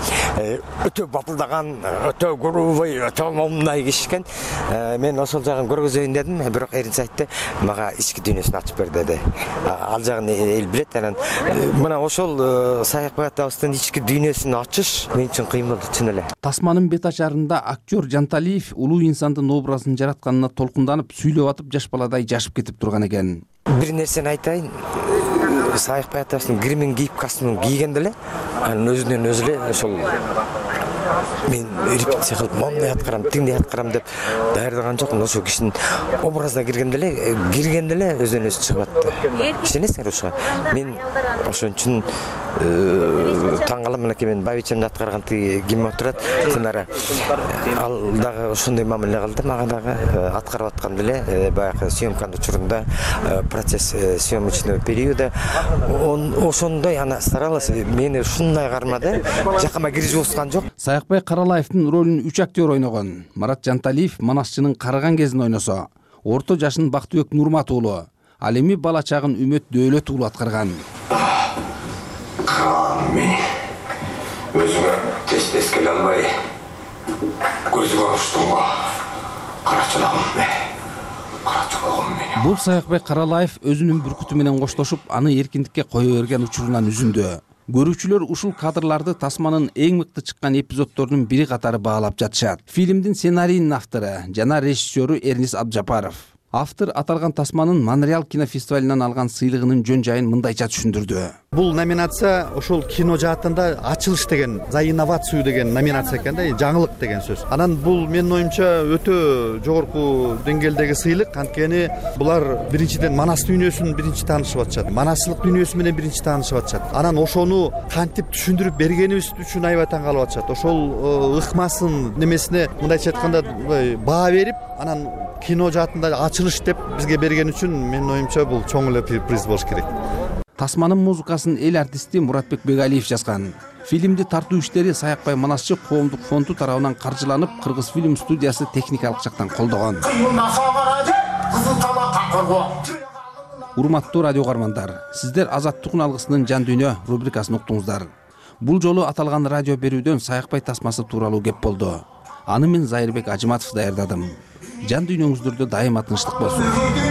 Өтө батылдаган, өтө грубый, өтө момундай киши экен. Мен ошол жагын көргөзөйүн дедим, бирок Эринч айтты, мага ички дүйнөсүн ачып бер деди. Ал жагын эл билет. Анан мына ошол Саякбай атабыздын ички дүйнөсүн ачыш мен үчүн кыйын болду, чын эле. Тасманын бет ачарында актер Жанталиев улуу инсандын образын жаратканына толкунданып, сүйлөп атып жаш баладай жашып кетип турган экен. Бир нерсени айтайын. Саякбай атабыздын гримин кийип, костюмун кийгенде эле, анын өзүнөн өзү эле ошол мен репетиция кылып моундай аткарам, тиңдей аткарам деп даярдаган жокмун. Ошол кишинин образына киргенде эле өзүнөн өзү чыгып атты. Ишенесиңер ушуга? Мен ошон үчүн таң калам. Мынакей мен Бабичемди аткарган тиги ким отурат, Тынара. Ал дагы ошондой мамиле кылды, мага дагы аткарып атканда эле баягы съемканын учурунда процесс съемочный периода ошондой ана старалась. Мени ушундай кармады, жакама киргизип ускан жок. Саякбай Каралаевдин ролун 3 актер ойногон. Марат Жанталиев Манасчынын карыган кезин ойносо, орто жашын Бактыбек Нурмат уулу, ал эми бала чагын Үмөт Дөөлөт уулу аткарган. Мен өзүңө тез келе албай көзүгө уштум го. Карачалагым мен. Бул Саякбай Каралаев өзүнүн бүркүтү менен коштошуп, аны эркиндикке кое берген учурунан үзүндү. Көрүүчүлөр ушул кадрларды Тасманын эң мыкты чыккан эпизоддорунун бири катары баалап жатышат. Фильмдин сценарийинин автору жана режиссеру Эрнис Абджапаров. Автор аталган тасманын Монреаль кинофестивалынан алган сыйлыгынын жөн жайын мындайча түшүндүрдү. Бул номинация ошол кино жаатында ачылыш деген, за инновация деген номинация экен да, жаңылык деген сөз. Анан бул менин оюмча өтө жогорку деңгээлдеги сыйлык, анткени булар биринчиден Манас дүйнөсүн биринчи таанышып атышат. Манаслык дүйнөсү менен биринчи таанышып атышат. Анан ошону кантип түшүндүрүп бергенибиз үчүн аябай таң калып атышат. Ошол ыкмасын немесине мындайча айтканда баа берип, анан кино жаатында ачылыш деп бизге берген үчүн менин оюмча бул чоң эле приз болуш керек. Тасманын музыкасын эл артисти Муратбек Бегалиев жазган. Фильмди тартуу иштери Саякбай Манасчы коомдук фонду тарабынан каржыланып, Кыргыз фильм студиясы техникалык жактан колдогон. Урматтуу радио угармандар, сиздер Азаттыктын алгысынын жан дүйнө рубрикасын уктуңуздар. Бул жолу аталган радио берүүдөн Саякбай тасмасы тууралуу кеп болду. Аны мен Зайырбек Ажыматов даярдадым. Жан дүйнөңүздөрдө дайыма тынчтык болсун.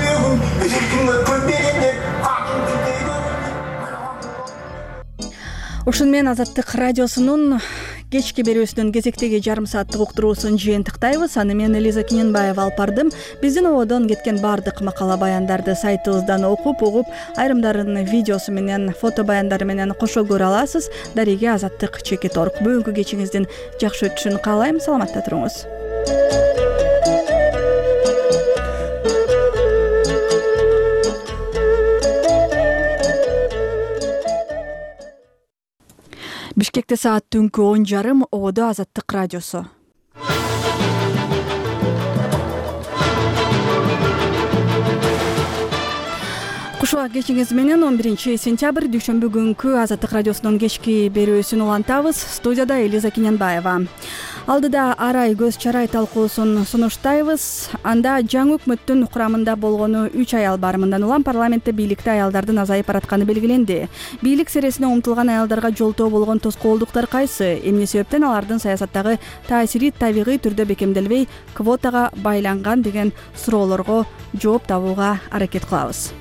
Ушун менен Азаттык радиосунун кечки берүүсүнүн кезектеги жарым сааттык уктуруусун жыйынтыктайбыз. Аны мен Элиза Киненбаева алып бардым. Биздин ободон кеткен бардык макала баяндарды сайтыбыздан окуп, угуп, айрымдарын видеосу менен, фото баяндары менен кошо көрө аласыз. Дареге Азаттык.org. Бүгүнкү кечиңиздин жакшы өтүшүн каалайм. Саламатта туруңуз. Бишкекте саат түнкү 10:30, ободо Азаттык радиосу. Кушубак кечиңиз менен 11 сентябрь дүйшөмбү күнкү Азаттык радиосунун кечки берүүсүн улантабыз. Студияда Элиза Киненбаева. Алдыда арай көз чарай талкуусун сунуштайбыз. Анда жаңы өкмөттүн курамында болгону 3 аял бар. Мындан улам парламентте бийликте аялдардын азайып баратканы белгиленди. Бийлик сересине умтулган аялдарга жолтоо болгон тоскоолдуктар кайсы? Эмне себептен алардын саясаттагы таасири табигый түрдө бекемделбей, квотага байланган деген суроолорго жооп табууга аракет кылабыз.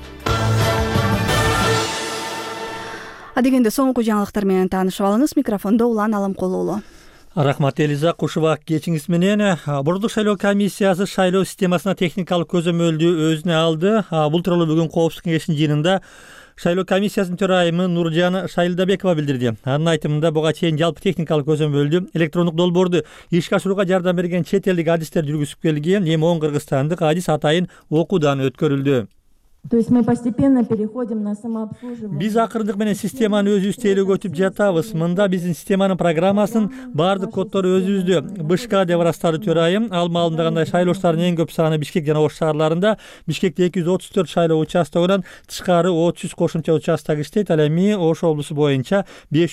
Адегенде соңку жаңылыктар менен таанышып алыңыз. Микрофондо Улан Алымкулуулу. Рахмат Элиза, кушубак кечиңиз менен. Бордук шайлоо комиссиясы шайлоо системасына техникалык көзөмөлдү өзүнө алды. Бул тууралуу бүгүн коопсуздук кеңешинин жыйынында шайлоо комиссиясынын төрайымы Нуржан Шайлдабекова билдирди. Анын айтымында буга чейин жалпы техникалык көзөмөлдү электрондук долбоорду ишке ашырууга жардам берген чет элдик адистер жүргүзүп келген. Эми 10 кыргызстандык адис атайын окуудан өткөрүлдү. То есть мы постепенно переходим на самообслуживание. Биз акырындык менен системаны өзүбүз өтүп жатабыз. Мында биздин системанын программасынын баардык коддору өзүбүздө. БШК деп ырастады төрайым. Ал маалымдагандай шайлоочулардын эң көп саны Бишкек жана Ош шаарларында. Бишкекте 234 шайлоо участогунан тышкары 300 кошумча участок иштейт. Ал эми Ош облусу боюнча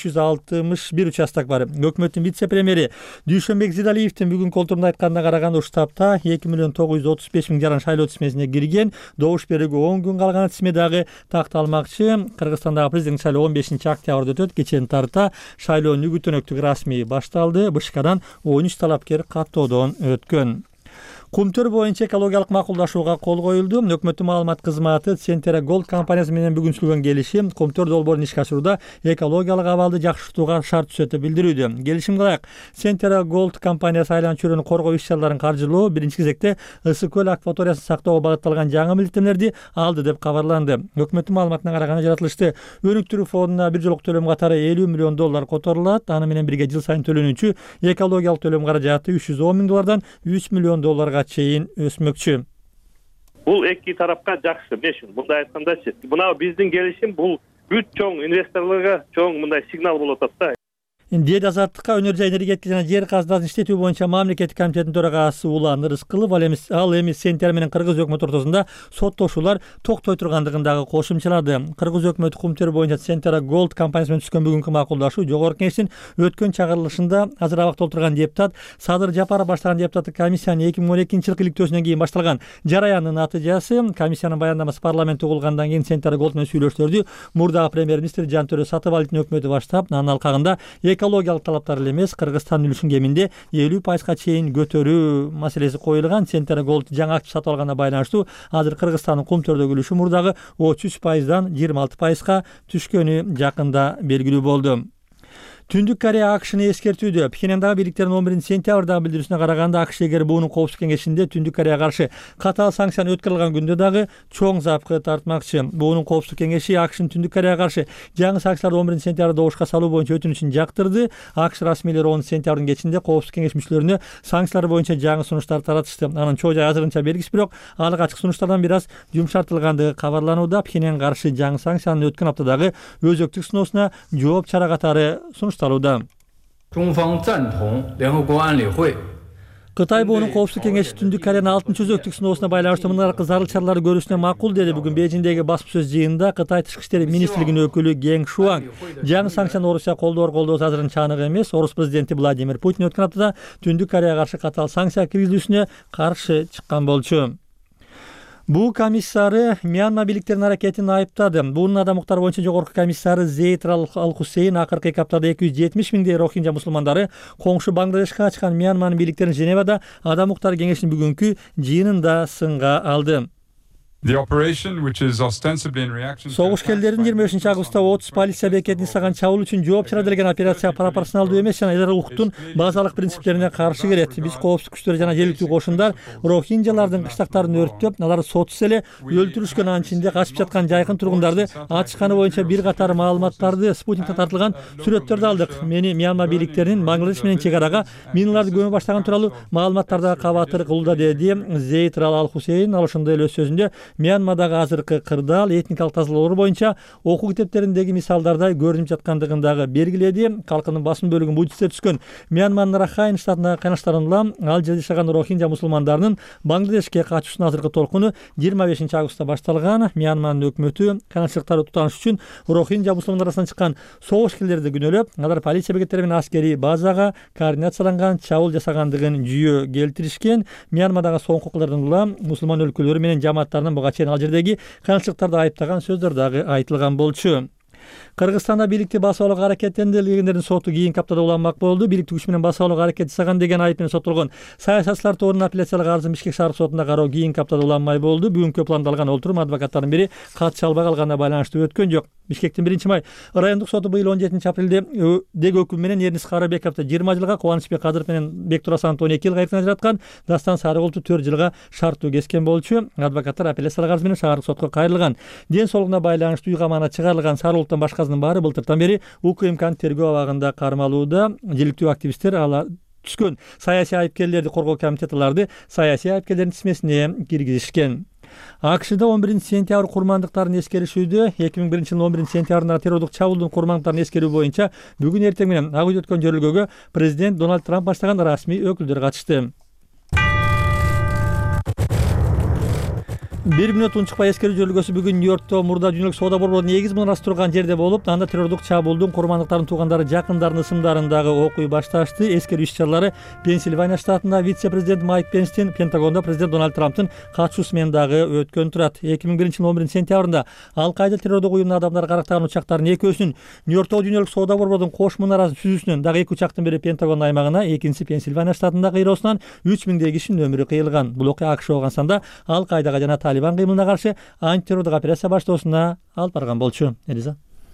561 участок бар. Өкмөттүн вице-премьери Дүйшөнбек Зидалиевдин бүгүнкү колтурунда айтканына караганда ушу таапта 2.935.000 жаран шайлоо тизмесине кирген. Добуш берүүгө күн калган тизме дагы такталмакчы. Кыргызстандагы президенттик шайлоо 15 октябрда өтөт. Кечен тарта шайлоонун үгүт-өнөктүгү расмий башталды. БШКдан 13 талапкер каттоодон өткөн. Кумтөр боюнча экологиялык макулдашууга кол коюлду. Өкмөттүн маалымат кызматы Центера Голд компаниясы менен бүгүн түзүлгөн келишим Кумтөр долбоорун ишке ашырууда экологиялык абалды жакшыртууга шарт түзөтүп билдирүүдө. Келишимге ылайык Центера Голд компаниясы айланма чөйрөнү коргоо иш-чараларын каржылоо биринчи кезекте Ысык көл акваториясын сактоого багытталган жаңы милдеттенмелерди алды деп кабарланды. Өкмөттүн маалыматына караганда жаратылышты өнүктүрүү фондуна бир жолку төлөм катары $50 миллион которулат. Аны менен бирге жыл сайын төлөнүүчү экологиялык төлөм каражаты $310 миң $100 миллион чейин өсмөкчү. Бул эки тарапка жакшы. Мындай айткандачы, мына биздин келишим бул бүт чоң инвесторлорго чоң мындай сигнал болуп атат да. Дээд Азаттыкка өнөр жай энергетика жана жер казынасын иштетүү боюнча мамлекеттик комитеттин төрагасы Улан Рыскылов ал эми Центер менен Кыргыз өкмөтү ортосунда соттошуулар токтой тургандыгын дагы кошумчалады. Кыргыз өкмөтү Кумтөр боюнча Центера Голд компаниясы менен түзгөн бүгүнкү макулдашуу жогорку кеңештин өткөн чыгарылышында азыр абакта отурган депутат Садыр Жапаров баштаган депутаттык комиссиянын 2012-жылкы иликтөөсүнөн кийин башталган жараяндын натыйжасы. Комиссиянын баяндамасы парламентте угулгандан кийин Центера Голд менен сүйлөшүүлөрдү мурдагы премьер-министр Жантөрө Сатыбалдиевдин өкмөтү баштап, анын алкагында экологиялык талаптар эле эмес, Кыргызстан үлүшүн кеминде 50% чейин көтөрүү маселеси коюлган. Центер Голд жаңы актив сатып алганына байланыштуу азыр Кыргызстандын Кумтөрдөгү үлүшү мурдагы 33%дан 26%га түшкөнү жакында белгилүү болду. Түндүк Корея АКШны эскертүүдө. Пхеньяндагы бийликтердин 11-сентябрдагы билдирүүсүнө караганда АКШ эгер буунун коопсуздук кеңешинде Түндүк Кореяга каршы катаал санкцияны өткөрүлгөн күндө дагы чоң запкы тартмакчы. Буунун коопсуздук кеңеши АКШнын Түндүк Кореяга каршы жаңы санкцияларды 11-сентябрда добушка салуу боюнча өтүнүшүн жактырды. АКШ расмийлери 10-сентябрдын кечинде коопсуздук кеңеш мүчөлөрүнө санкциялар боюнча жаңы сунуштар таратышты. Анын чоо жайы азырынча белгисиз, бирок алык ачык сунуштардан бир аз жумшартылгандыгы кабарланууда. Пхеньян каршы жаңы санкциянын өткөн аптадагы өзөктүк сыноосуна жооп чара катары сунушталууда. Кытай буунун коопсуздук кеңеши Түндүк Кореянын 6-өзөктүк сыноосуна байланыштуу мындай зарыл чараларды көрүүсүнө макул деди. Бүгүн Бейжиңдеги басма сөз жыйынында Кытай Тышкы иштер министрлигинин өкүлү Гeng Шуан. Жаңы санкцияны Орусия колдоосу азырынча анык эмес. Орус президенти Владимир Путин өткөн аптада Түндүк Кореяга каршы катаал санкция киргизүүсүнө каршы чыккан болчу. Бул комиссары Мьянма бийликтеринин аракетин айыптады. Буунун адам укуктары боюнча жогорку комиссары Зейд Ал-Хусейн акыркы 2 аптада 270 миңдей рохинжа мусулмандары коңшу Бангладешке качкан Мьянманын бийликтерин Женевада адам укуктары кеңешинин бүгүнкү жыйынында сынга алды. Согуш келдерин 25-августта 30 полиция бекетин саган чабуул үчүн жооп чыгарылган операция пропорционалдуу эмес жана элдер укуктун базалык принциптерине каршы келет. Биз коопсуздук күчтөр жана жергиликтүү кошундар рохинжалардын кыштактарын өрттөп, аларды сотсуз эле өлтүрүшкөн, анын ичинде качып жаткан жайкын тургундарды атышканы боюнча бир катар маалыматтарды спутниктен тартылган сүрөттөрдү алдык. Мени Мьянма бийликтеринин Бангладеш менен чек арага миналарды көмө баштаган тууралуу маалыматтарда кабатыр кылууда, деди Зейд Ал-Хусейн. Ал ошондой эле өз сөзүндө Мьянмадагы азыркы кырдаал этникалык тазалоолор боюнча окуу китептериндеги мисалдардай көрүнүп жаткандыгын дагы белгиледи. Калкынын басым бөлүгүн буддисттер түзгөн Мьянманын Рахайн штатындагы кайнаштарын улам ал жерде жашаган рохинжа мусулмандарынын Бангладешке качуусунун азыркы толкуну 25-августта башталган. Мьянманын өкмөтү кайнашчылыктарды тутаныш үчүн рохинжа мусулмандар арасынан чыккан согушкерлерди күнөөлөп, алар полиция бекеттери менен аскерий базага координацияланган чабуул жасагандыгын жүйө келтиришкен. Мьянмадагы соңку окуялардан улам мусулман өлкөлөрү менен жамааттарынын буга чейин ал жердеги кайнашчылыктарды айыптаган сөздөр дагы айтылган болчу. Кыргызстанда бийликти басып алууга аракеттендиргендердин соту кийинки аптада уланмак болду. Бийликти күч менен басып алууга аракет жасаган деген айып менен соттолгон саясатчылар тобунун апелляциялык арызын Бишкек шаардык сотунда кароо кийинки аптада уланмай болду. Бүгүнкү пландалган олтурум адвокаттардын бири кат чалбай калганына байланыштуу өткөн жок. Бишкектин 1-май райондук соту быйыл 17-апрелде деги өкүм менен Эрнис Карабековду 20 жылга, Кубанычбек Кадыров менен Бектур Асановду 12 жылга эркин ажыраткан, Дастан Сарыгулду 4 жылга шарттуу кескен болчу. Адвокаттар апелляциялык арыз менен шаардык сотко кайрылган. Ден соолугуна байланыштуу уйгамана чыгарылган Сарыгулдун башкасынын баары былтыртан бери УКМКнын тергөө абагында кармалууда. Жергиликтүү активисттер алар түшкөн саясий айыпкерлерди коргоо комитети аларды саясий айыпкерлердин тизмесине киргизишкен. АКШда 11-сентябрь курмандыктарын эскеришүүдө 2001-жылдын 11-сентябрындагы террордук чабуулдун курмандыктарын эскерүү боюнча бүгүн эртең менен ак үйдө өткөн жөрөлгөгө президент Дональд Трамп баштаган расмий өкүлдөр катышты. 1 мүнөт унчукпай эскерүү жөрөлгөсү бүгүн Нью-Йоркто мурда дүйнөлүк соода борборунун негиз мунарасы турган жерде болуп, анда террордук чабуулдун курмандыктарын туугандары жакындарынын ысымдарындагы окуй башташты. Эскерүү иш-чаралары Пенсильвания штатында вице-президент Майк Пенстин, Пентагондо президент Дональд Трамптын катышуусу менен дагы өткөн турат. 2001-жылдын 11-сентябрында Ал-Кайда террордук уюмунун адамдары карактаган учактардын экөөсүнүн Нью-Йорктогу дүйнөлүк соода борборунун кош мунарасын түзүүсүнөн дагы 2 учактын бири Пентагон аймагына, экинчиси Пенсильвания штатында кыйроосунан 3000 кишинин өмүрү кыйылган. Бул окуя АКШ болгон санда Ал-Кайдага жана Талибан кыймылына каршы антитеррордук операция баштоосуна алып барган болчу. Элиза.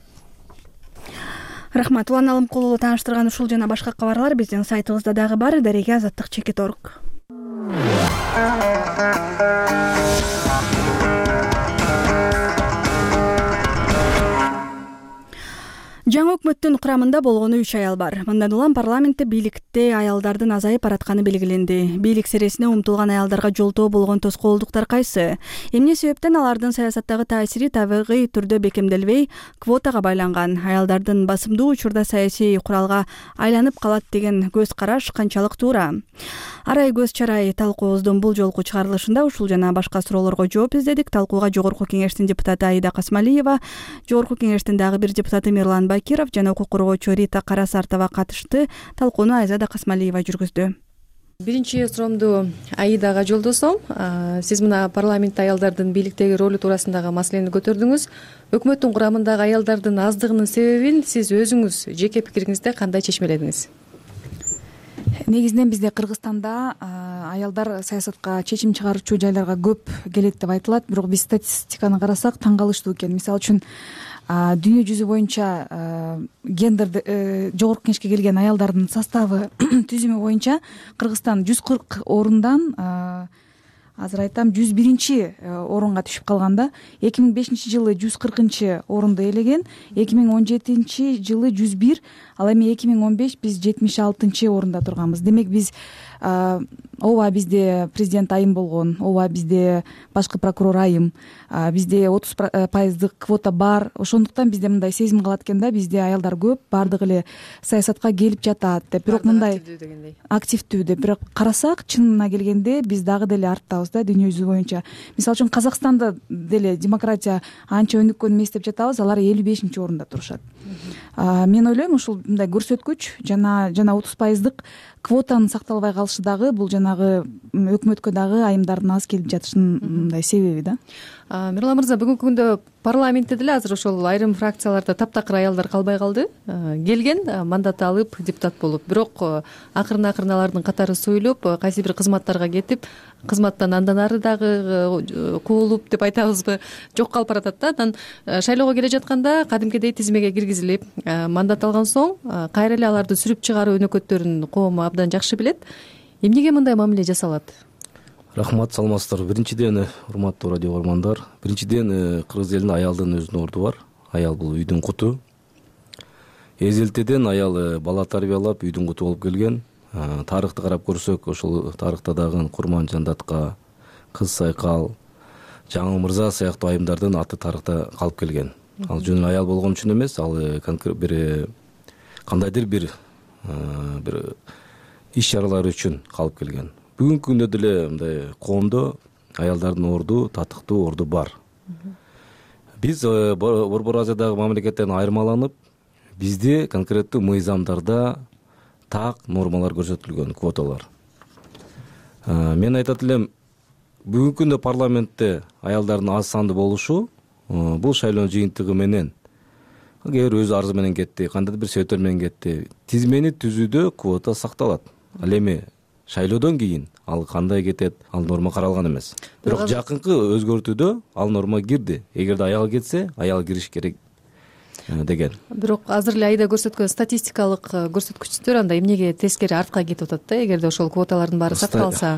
Рахмат. Улан Алымкулова тааныштырган ушул жана башка кабарлар биздин сайтыбызда дагы бар. Дареге Азаттык.org. Жаңы өкмөттүн курамында болгону 3 аял бар. Мындан улам парламентте бийликте аялдардын азайып баратканы белгиленди. Бийлик сересине умтулган аялдарга жолтоо болгон тоскоолдуктар кайсы? Эмне себептен алардын саясаттагы таасири табигый түрдө бекемделбей, квотага байланган? Аялдардын басымдуу учурда саясий куралга айланып калат деген көз караш канчалык туура? Арай көз чарай талкуубуздун бул жолку чыгарылышында ушул жана башка суроолорго жооп издедик. Талкууга Жогорку кеңештин депутаты Аида Касмалиева, Жогорку кеңештин дагы бир депутаты Мирлан Бакиров жана укук коргоочу Рита Карасартова катышты. Талкууну Айзада Касмалиева жүргүздү. Биринчи суроомду Аидага жолдосом. Сиз мына парламентте аялдардын бийликтеги ролу туурасындагы маселени көтөрдүңүз. Өкмөттүн курамындагы аялдардын аздыгынын себебин сиз өзүңүз жеке пикириңизде кандай чечмеледиңиз? Негизинен бизде Кыргызстанда аялдар саясатка чечим чыгаруучу жайларга көп келет деп айтылат, бирок биз статистиканы карасак таң калыштуу экен. Мисалы үчүн дүйнө жүзү боюнча гендерди жогорку кеңешке келген аялдардын составы түзүмү боюнча Кыргызстан 140 орундан азыр айтам 101 орунга түшүп калганда 2005 жылы 140 орунду ээлеген, 2017 жылы 101, ал эми 2015 биз 76 орунда турганбыз. Демек биз ооба бизде президент айым болгон, ооба бизде башкы прокурор айым, бизде 30% квота бар. Ошондуктан бизде мындай сезим калат экен да, бизде аялдар көп, баардыгы эле саясатка келип жатат деп. Бирок мындай активдүү деп, бирок карасак, чынына келгенде биз дагы деле арттабыз да дүйнө жүзү боюнча. Мисалы үчүн Казакстанда деле демократия анча өнүккөн эмес деп жатабыз, алар 55 орунда турушат. Мен ойлойм, ушул мындай көрсөткүч жана 30% квотанын сакталбай калышы дагы бул жанагы өкмөткө дагы айымдардын аз келип жатышынын мындай себеби да. Мирлан мырза, бүгүнкү күндө парламентте деле азыр ошол айрым фракцияларда таптакыр аялдар калбай калды. Келген, мандат алып, депутат болуп, бирок акырын алардын катары союлуп, кайсы бир кызматтарга кетип, кызматтан андан ары дагы куулуп деп айтабызбы, жок калып баратат да. Анан шайлоого келе жатканда кадимкидей тизмеге киргизилип, мандат алган соң кайра эле аларды сүрүп чыгаруу өнөкөттөрүн коом абдан жакшы билет. Эмнеге мындай мамиле жасалат? Рахмат, саламатсыздарбы. Биринчиден, урматтуу радио көрөрмандар, биринчиден кыргыз элинин аялдын өзүнүн орду бар. Аял бул үйдүн куту. Эзелтеден аял бала тарбиялап үйдүн куту болуп келген. Тарыхты карап көрсөк, ошол тарыхта дагы Курман Жандатка, Кыз Сайкал, Жаңыл Мырза сыяктуу айымдардын аты тарыхта калып келген. Ал жөн эле аял болгон үчүн эмес, ал бир кандайдыр бир иш чаралар үчүн калып келген. Бүгүнкү күндө деле мындай коомдо аялдардын орду, татыктуу орду бар. Биз Борбор Азиядагы мамлекеттерден айырмаланып, бизде конкреттүү мыйзамдарда так нормалар көрсөтүлгөн, квоталар. Мен айтат элем, бүгүнкү күндө парламентте аялдардын аз санды болушу бул шайлоонун жыйынтыгы менен, эгер өз арызы менен кетти, кандайдыр бир себептер менен кетти, тизмени түзүүдө квота сакталат. Ал эми шайлоодон кийин ал кандай кетет, ал норма каралган эмес. Бирок жакынкы өзгөртүүдө ал норма кирди. Эгерде аял кетсе, аял кириш керек деген. Бирок азыр эле айда көрсөткөн статистикалык көрсөткүчтөр анда эмнеге тескери артка кетип атат да, эгерде ошол квоталардын баары сакталса?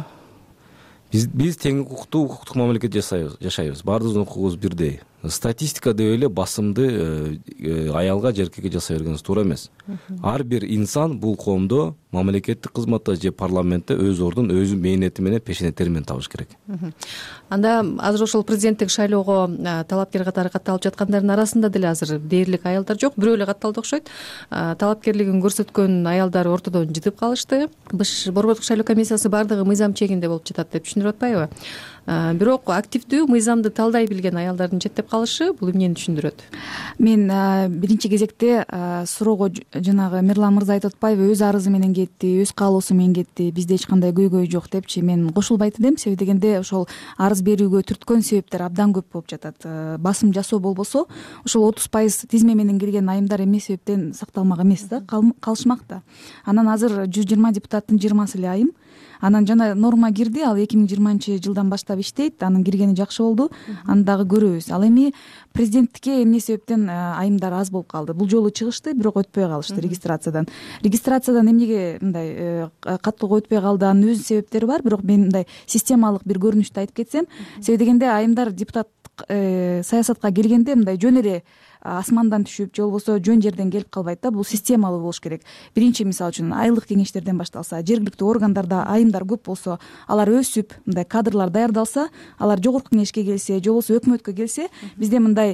Биз тең укуктук мамлекет жашайбыз. Баардыгыбыздын укугубуз бирдей. Статистика деп эле басымды аялга же эркекке жасай бергенибиз туура эмес. Ар бир инсан бул коомдо мамлекеттик кызматта же парламентте өз ордун, өз мээнети менен, пешенеттери менен табыш керек. Анда азыр ошол президенттик шайлоого талапкер катары катталып жаткандардын арасында деле азыр дээрлик аялдар жок, бирөө эле катталды окшойт. Талапкерлигин көрсөткөн аялдар ортодон житип калышты. Борбордук шайлоо комиссиясы баардыгы мыйзам чегинде болуп жатат деп түшүнүп атпайбы? Бирок активдүү мыйзамды талдай билген аялдардын четтеп калышы бул эмнени түшүндүрөт? Мен биринчи кезекте суроого жанагы Мирлан мырза айтып атпайбы, өз арызы менен кетти, өз каалоосу менен кетти, бизде эч кандай көйгөй жок депчи. Мен кошулбайт элем, себеби дегенде ошол арыз берүүгө түрткөн себептер абдан көп болуп жатат. Басым жасоо болбосо, ошол 30% тизме менен кирген айымдар эмне себептен сакталмак эмес да, калышмак да. Анан азыр 120 депутаттын 20сы эле айым. Анан жана норма кирди, ал 2020 жылдан баштап иштейт, анын киргени жакшы болду, аны дагы көрөбүз. Ал эми президенттикке эмне себептен айымдар аз болуп калды? Бул жолу чыгышты, бирок өтпөй калышты регистрациядан. Регистрациядан эмнеге мындай каттоого өтпөй калды? Анын өз себептери бар, бирок мен мындай системалык бир көрүнүштү айтып кетсем, себеби дегенде айымдар депутаттык саясатка келгенде мындай жөн эле асмандан түшүп, же болбосо жөн жерден келип калбайт да, бул системалуу болуш керек. Биринчи, мисалы үчүн, айылдык кеңештерден башталса, жергиликтүү органдарда айымдар көп болсо, алар өсүп, мындай кадрлар даярдалса, алар жогорку кеңешке келсе, же болбосо өкмөткө келсе, бизде мындай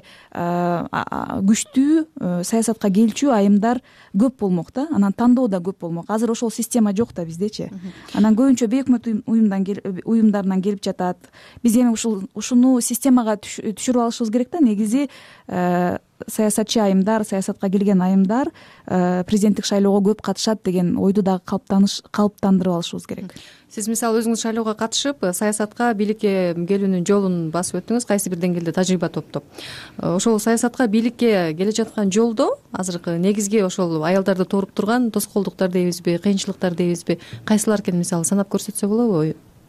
күчтүү саясатка келчү айымдар көп болмок да, анан тандоо да көп болмок. Азыр ошол система жок да биздечи. Анан көбүнчө бейөкмөт уюмдарынан келип жатат. Биз эми ушуну системага түшүрүп алышыбыз керек да, негизи саясатчы айымдар, саясатка келген айымдар президенттик шайлоого көп катышат деген ойду дагы калыптандырып алышыбыз керек. Сиз мисалы өзүңүз шайлоого катышып, саясатка, бийликке келүүнүн жолун басып өттүңүз, кайсы бир деңгээлде тажрыйба топтоп. Ошол саясатка, бийликке келе жаткан жолдо азыркы негизги ошол аялдарды тооруп турган тоскоолдуктар дейбизби, кыйынчылыктар дейбизби, кайсылар экенин мисалы санап көрсөтсө болобу?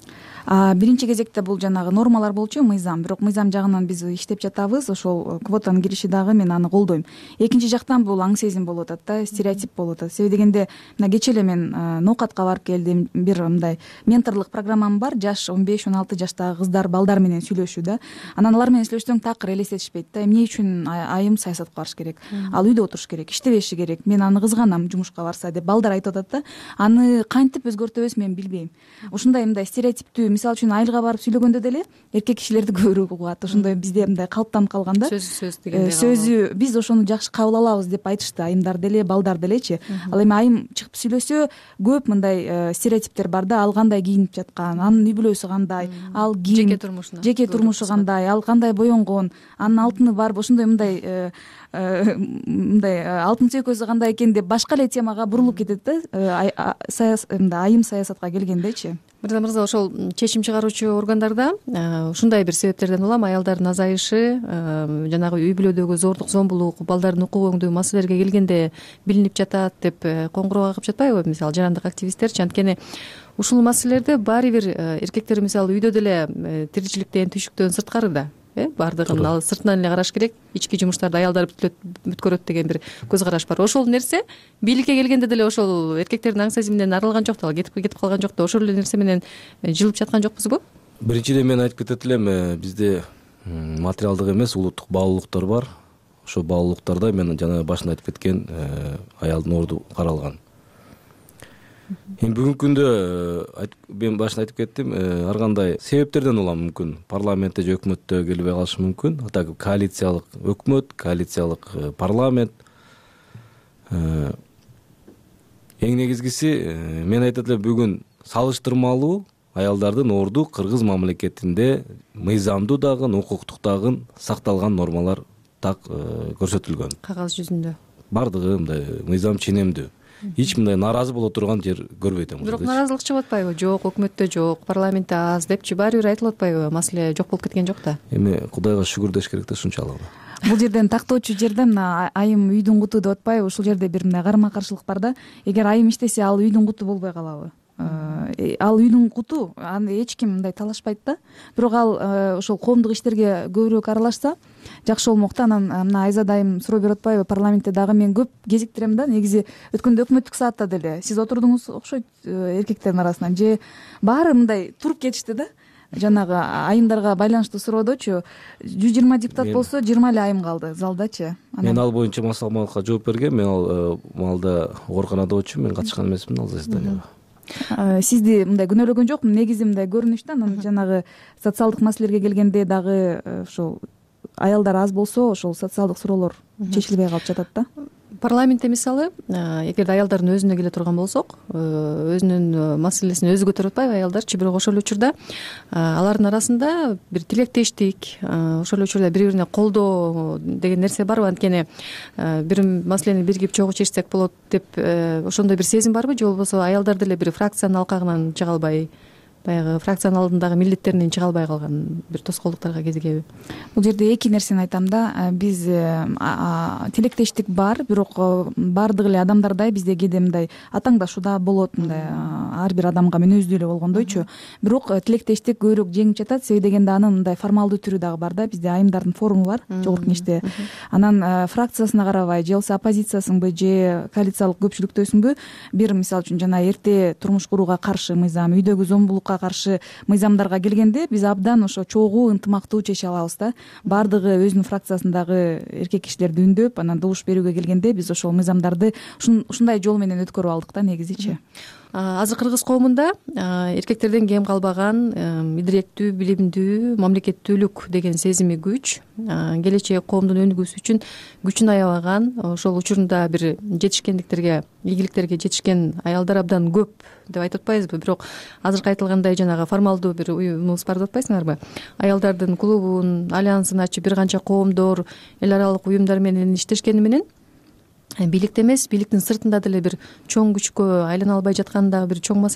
Биринчи кезекте бул жанагы нормалар болчу, мыйзам. Бирок мыйзам жагынан биз иштеп жатабыз. Ошол квотанын кириши дагы мен аны колдойм. Экинчи жактан бул аң сезим болуп атат да, стереотип болуп атат. Себеби дегенде мына кечээ эле мен ноокатка барып келдим. Бир мындай менторлук программам бар. Жаш 15-16 жаштагы кыздар, балдар менен сүйлөшүү да. Анан алар менен сүйлөшсөң такыр элестетишпейт да. Эмне үчүн айым саясатка барыш керек? Ал үйдө отуруш керек, иштебеши керек. Мен аны кызганам жумушка барса деп балдар айтып атат да. Аны кантип өзгөртөбүз мен билбейм. Ушундай мындай стереотиптүү, мисалы үчүн айылга барып сүйлөгөндө деле эркек кишилерди көбүрөөк угат. Ошондой бизде мындай калыптанып калган да. Сөзү биз ошону жакшы кабыл алабыз деп айтышты айымдар деле, балдар делечи. Ал эми айым чыгып сүйлөсө көп мындай стереотиптер бар да. Ал кандай кийинип жаткан, анын үй бүлөсү кандай, ал ким, жеке турмушу кандай, ал кандай боенгон, анын алтыны барбы, ошондой мындай алтын сөйкөсү кандай экен деп башка эле темага бурулуп кетет да. Айым саясатка келгендечи. Мырза, ошол чечим чыгаруучу органдарда ушундай бир себептерден улам аялдардын азайышы, жанагы үй бүлөдөгү зордук, зомбулук, балдардын укук өңдүү маселелерге келгенде билинип жатат деп коңгуроо кагып жатпайбы? Мисалы жарандык активисттерчи. Анткени ушул маселелерде баары бир эркектер мисалы үйдө деле тиричиликтен, түйшүктөн сырткары да. Бардыгын ал сыртынан эле караш керек, ички жумуштарды аялдар бүткөрөт деген бир көз караш бар. Ошол нерсе бийликке келгенде деле ошол эркектердин аң сезиминен арылган жок да, кетип калган жок да. Ошол эле нерсе менен жылып жаткан жокпузбу? Биринчиден мен айтып кетет элем, бизде материалдык эмес, улуттук баалуулуктар бар. Ошол баалуулуктарда мен жана башында айтып кеткен аялдын орду каралган. Эми бүгүнкү күндө мен башында айтып кеттим, ар кандай себептерден улам мүмкүн парламентте же өкмөттө келбей калышы мүмкүн. Атак коалициялык өкмөт, коалициялык парламент. Эң негизгиси мен айтат элем, бүгүн салыштырмалуу аялдардын орду кыргыз мамлекетинде мыйзамдуу дагы, укуктук дагы сакталган нормалар так көрсөтүлгөн. Кагаз жүзүндө бардыгы мындай мыйзам ченемдүү. Эч мындай нааразы боло турган жер көрбөйт. Бирок нааразылык чыгып атпайбы? Жок, өкмөттө жок, парламентте аз депчи баары бир айтылып атпайбы? Маселе жок болуп кеткен жок да. Эми Кудайга шүгүр деш керек да ушунчалык. Бул жерден тактоочу жерде мына айым үйдүн куту деп атпайбы? Ушул жерде бир мындай карама каршылык бар да. Эгер айым иштесе, ал үйдүн куту болбой калабы? Ал үйдүн куту, аны эч ким мындай талашпайт да. Бирок ал ошол коомдук иштерге көбүрөөк аралашса жакшы болмок да. Анан мына Айзада айым суроо берип атпайбы? Парламентте дагы мен көп кезиктирем да. Негизи өткөндө өкмөттүк саатта деле сиз отурдуңуз окшойт эркектердин арасынан, же баары мындай туруп кетишти да. Жанагы айымдарга байланыштуу суроодочу 120 депутат болсо 20 эле айым калды залдачы. Мен ал боюнча маалыматка жооп бергем. Мен ал маалда ооруканада болчу, мен катышкан эмесмин ал заседанияга. Сизди мындай күнөөлөгөн жокмун. Негизи мындай көрүнүш да. Анан жанагы социалдык маселелерге келгенде дагы ошол аялдар аз болсо ошол социалдык суроолор чечилбей калып жатат да. Парламентте мисалы, эгерде аялдардын өзүнө келе турган болсок, өзүнүн маселесин өзү көтөрүп атпайбы аялдарчы, бирок ошол учурда алардын арасында бир тилектештик, ошол учурда бири-бирине колдоо деген нерсе барбы? Анткени бир маселени биригип чогуу чечсек болот деп ошондой бир сезим барбы? Же болбосо аялдар деле бир фракциянын алкагынан чыга албай, баягы фракциянын алдындагы милдеттеринен чыга албай калган бир тоскоолдуктарга кезигеби? Бул жерде эки нерсени айтам да. Биз тилектештик бар, бирок баардык эле адамдардай бизде кээде мындай атаңдашуу да болот, мындай ар бир адамга мүнөздүү эле болгондойчу. Бирок тилектештик көбүрөөк жеңип жатат. Себеби дегенде анын мындай формалдуу түрү дагы бар да. Бизде айымдардын форуму бар жогорку кеңеште. Анан фракциясына карабай, же болбосо оппозициясыңбы, же коалициялык көпчүлүктөсүңбү, бир мисалы үчүн жана эрте турмуш курууга каршы мыйзам, үйдөгү зомбулукка каршы мыйзамдарга келгенде биз абдан ошо чогуу, ынтымактуу чече алабыз да. Баардыгы өзүнүн фракциясындагы эркек кишилерди үндөп, анан добуш берүүгө келгенде биз ошол мыйзамдарды ушундай жол менен өткөрүп алдык да негизичи. Азыр кыргыз коомунда эркектерден кем калбаган, идиректүү, билимдүү, мамлекеттүүлүк деген сезими күч, келечек коомдун өнүгүүсү үчүн күчүн аябаган, ошол учурунда бир жетишкендиктерге, ийгиликтерге жетишкен аялдар абдан көп деп айтып атпайбызбы? Бирок азыркы айтылгандай жанагы формалдуу бир уюмубуз бар деп атпайсыңарбы? Аялдардын клубун, альянсын ачып бир канча коомдор, эл аралык уюмдар менен иштешкени менен бийликте эмес, бийликтин сыртында деле бир чоң күчкө айлана албай жатканы дагы бир чоң маселеби?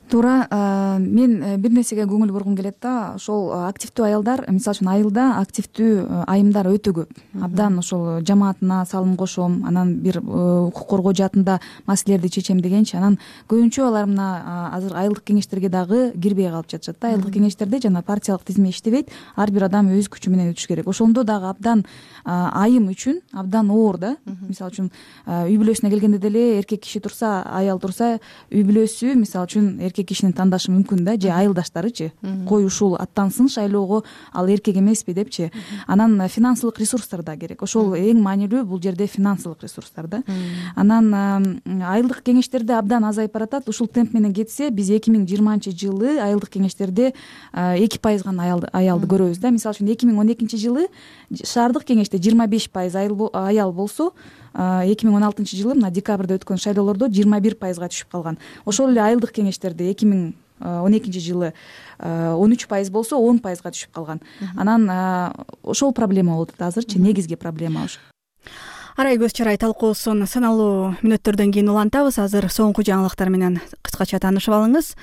туура. Мен бир нерсеге көңүл бургум келет да. Ошол активдүү аялдар, мисалы үчүн айылда активдүү айымдар өтө көп. Абдан ошол жамаатына салым кошом, анан бир укук коргоо жаатында маселелерди чечем дегенчи, анан көбүнчө алар мына азыр айылдык кеңештерге дагы кирбей калып жатышат да. Айылдык кеңештерде жана партиялык тизме иштебейт. Ар бир адам өз күчү менен өтүш керек. Ошондо дагы абдан айым үчүн абдан оор да. Мисалы үчүн үй бүлөсүнө келгенде деле эркек киши турса, аял турса, үй бүлөсү мисалы үчүн эркек кишини тандашы мүмкүн да, же айылдаштарычы. Кой ушул аттансын шайлоого, ал эркек эмеспи депчи. Анан финансылык ресурстар да керек. Ошол эң маанилүү бул жерде финансылык ресурстар да. Анан айылдык кеңештерде абдан азайып баратат. Ушул темп менен кетсе, биз 2020-жылы айылдык кеңештерде 2% гана аялды көрөбүз да. Мисалы үчүн 2012-жылы шаардык кеңеште 25% аял болсо, 2016-жылы мына декабрда өткөн шайлоолордо 21%га түшүп калган. Ошол эле айылдык кеңештерде 2012-жылы 13% болсо 10%га түшүп калган. Анан ошол проблема болуп атат азырчы, негизги проблема ошол. Арай көз чарай талкуусун саналуу мүнөттөрдөн кийин улантабыз. Азыр соңку жаңылыктар менен кыскача таанышып алыңыз.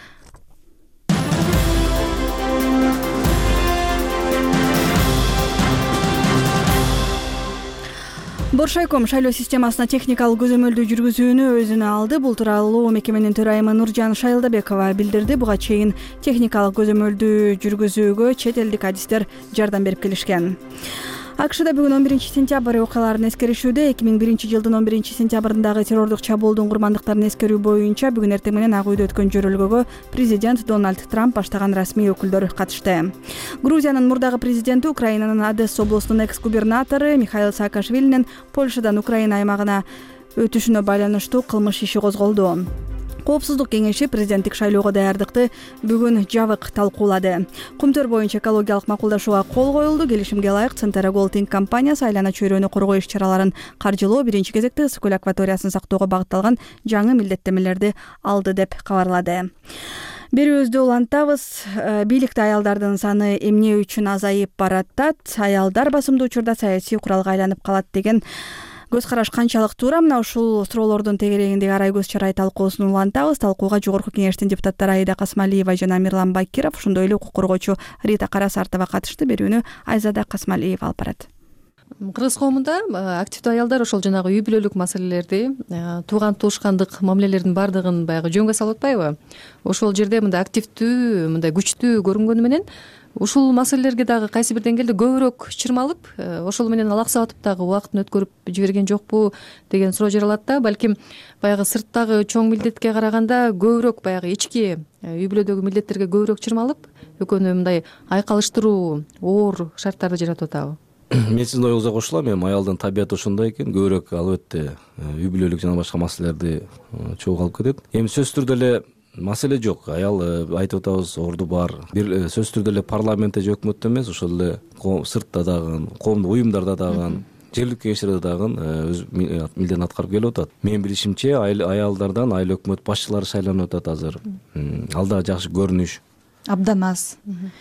Боршайком шайлоо системасына техникалык көзөмөлдүү жүргүзүүнү өзүнө алды. Бул тууралуу мекеменин төрайымы Нуржан Шайлдабекова билдирди. Буга чейин техникалык көзөмөлдүү жүргүзүүгө чет элдик адистер жардам берип келишкен. АКШда бүгүн 11-сентябрь окуяларын эскеришүүдө 2001-жылдын 11-сентябрындагы террордук чабуулдун курмандыктарын эскерүү боюнча бүгүн эртең менен Ак үйдө өткөн жөрөлгөгө президент Дональд Трамп баштаган расмий өкүлдөр катышты. Грузиянын мурдагы президенти, Украинанын Одесса облусунун экс-губернатору Михаил Саакашвилинин Польшадан Украина аймагына өтүшүнө байланыштуу кылмыш иши козголду. Коопсуздук кеңеши президенттик шайлоого даярдыкты бүгүн жабык талкуулады. Кумтөр боюнча экологиялык макулдашууга кол коюлду. Келишимге ылайык Центера Голдинг компаниясы айлана чөйрөнү коргоо иш-чараларын каржылоо, биринчи кезекте ысык көл акваториясын сактоого багытталган жаңы милдеттемелерди алды деп кабарлады. Берүүбүздү улантабыз. Бийликте аялдардын саны эмне үчүн азайып баратат? Аялдар басымдуу учурда саясий куралга айланып калат деген көз караш канчалык туура? Мына ушул суроолордун тегерегиндеги Арай көз чарай талкуусун улантабыз. Талкууга Жогорку кеңештин депутаттары Аида Касмалиева жана Мирлан Бакиров, ошондой эле укук коргоочу Рита Карасартова катышты. Берүүнү Айзада Касмалиева алып барат. Кыргыз коомунда активдүү аялдар ошол жанагы үй бүлөлүк маселелерди, тууган туушкандык мамилелердин баардыгын баягы жөнгө салып атпайбы? Ошол жерде мындай активдүү, мындай күчтүү көрүнгөнү менен ушул маселелерге дагы кайсы бир деңгээлде көбүрөөк чырмалып, ошол менен алаксатып дагы убактын өткөрүп жиберген жокпу деген суроо жаралат да. Балким баягы сырттагы чоң милдетке караганда көбүрөөк баягы ички үй бүлөдөгү милдеттерге көбүрөөк чырмалып, экөөнү мындай айкалыштыруу, оор шарттарды жаратып атабы? Мен сиздин оюңузга кошулам. Эми аялдын табияты ошондой экен, көбүрөөк албетте үй бүлөлүк жана башка маселелерди чогуу алып кетет. Эми сөзсүз түрдө эле маселе жок. Аял айтып атабыз, орду бар. Бир сөзсүз түрдө эле парламентте же өкмөттө эмес, ошол эле сыртта дагы, коомдук уюмдарда дагы, жергиликтүү кеңештерде дагы өз милдетин аткарып келип атат. Менин билишимче, аялдардан айыл өкмөт башчылары шайланып атат азыр. Ал да жакшы көрүнүш. Абдан аз.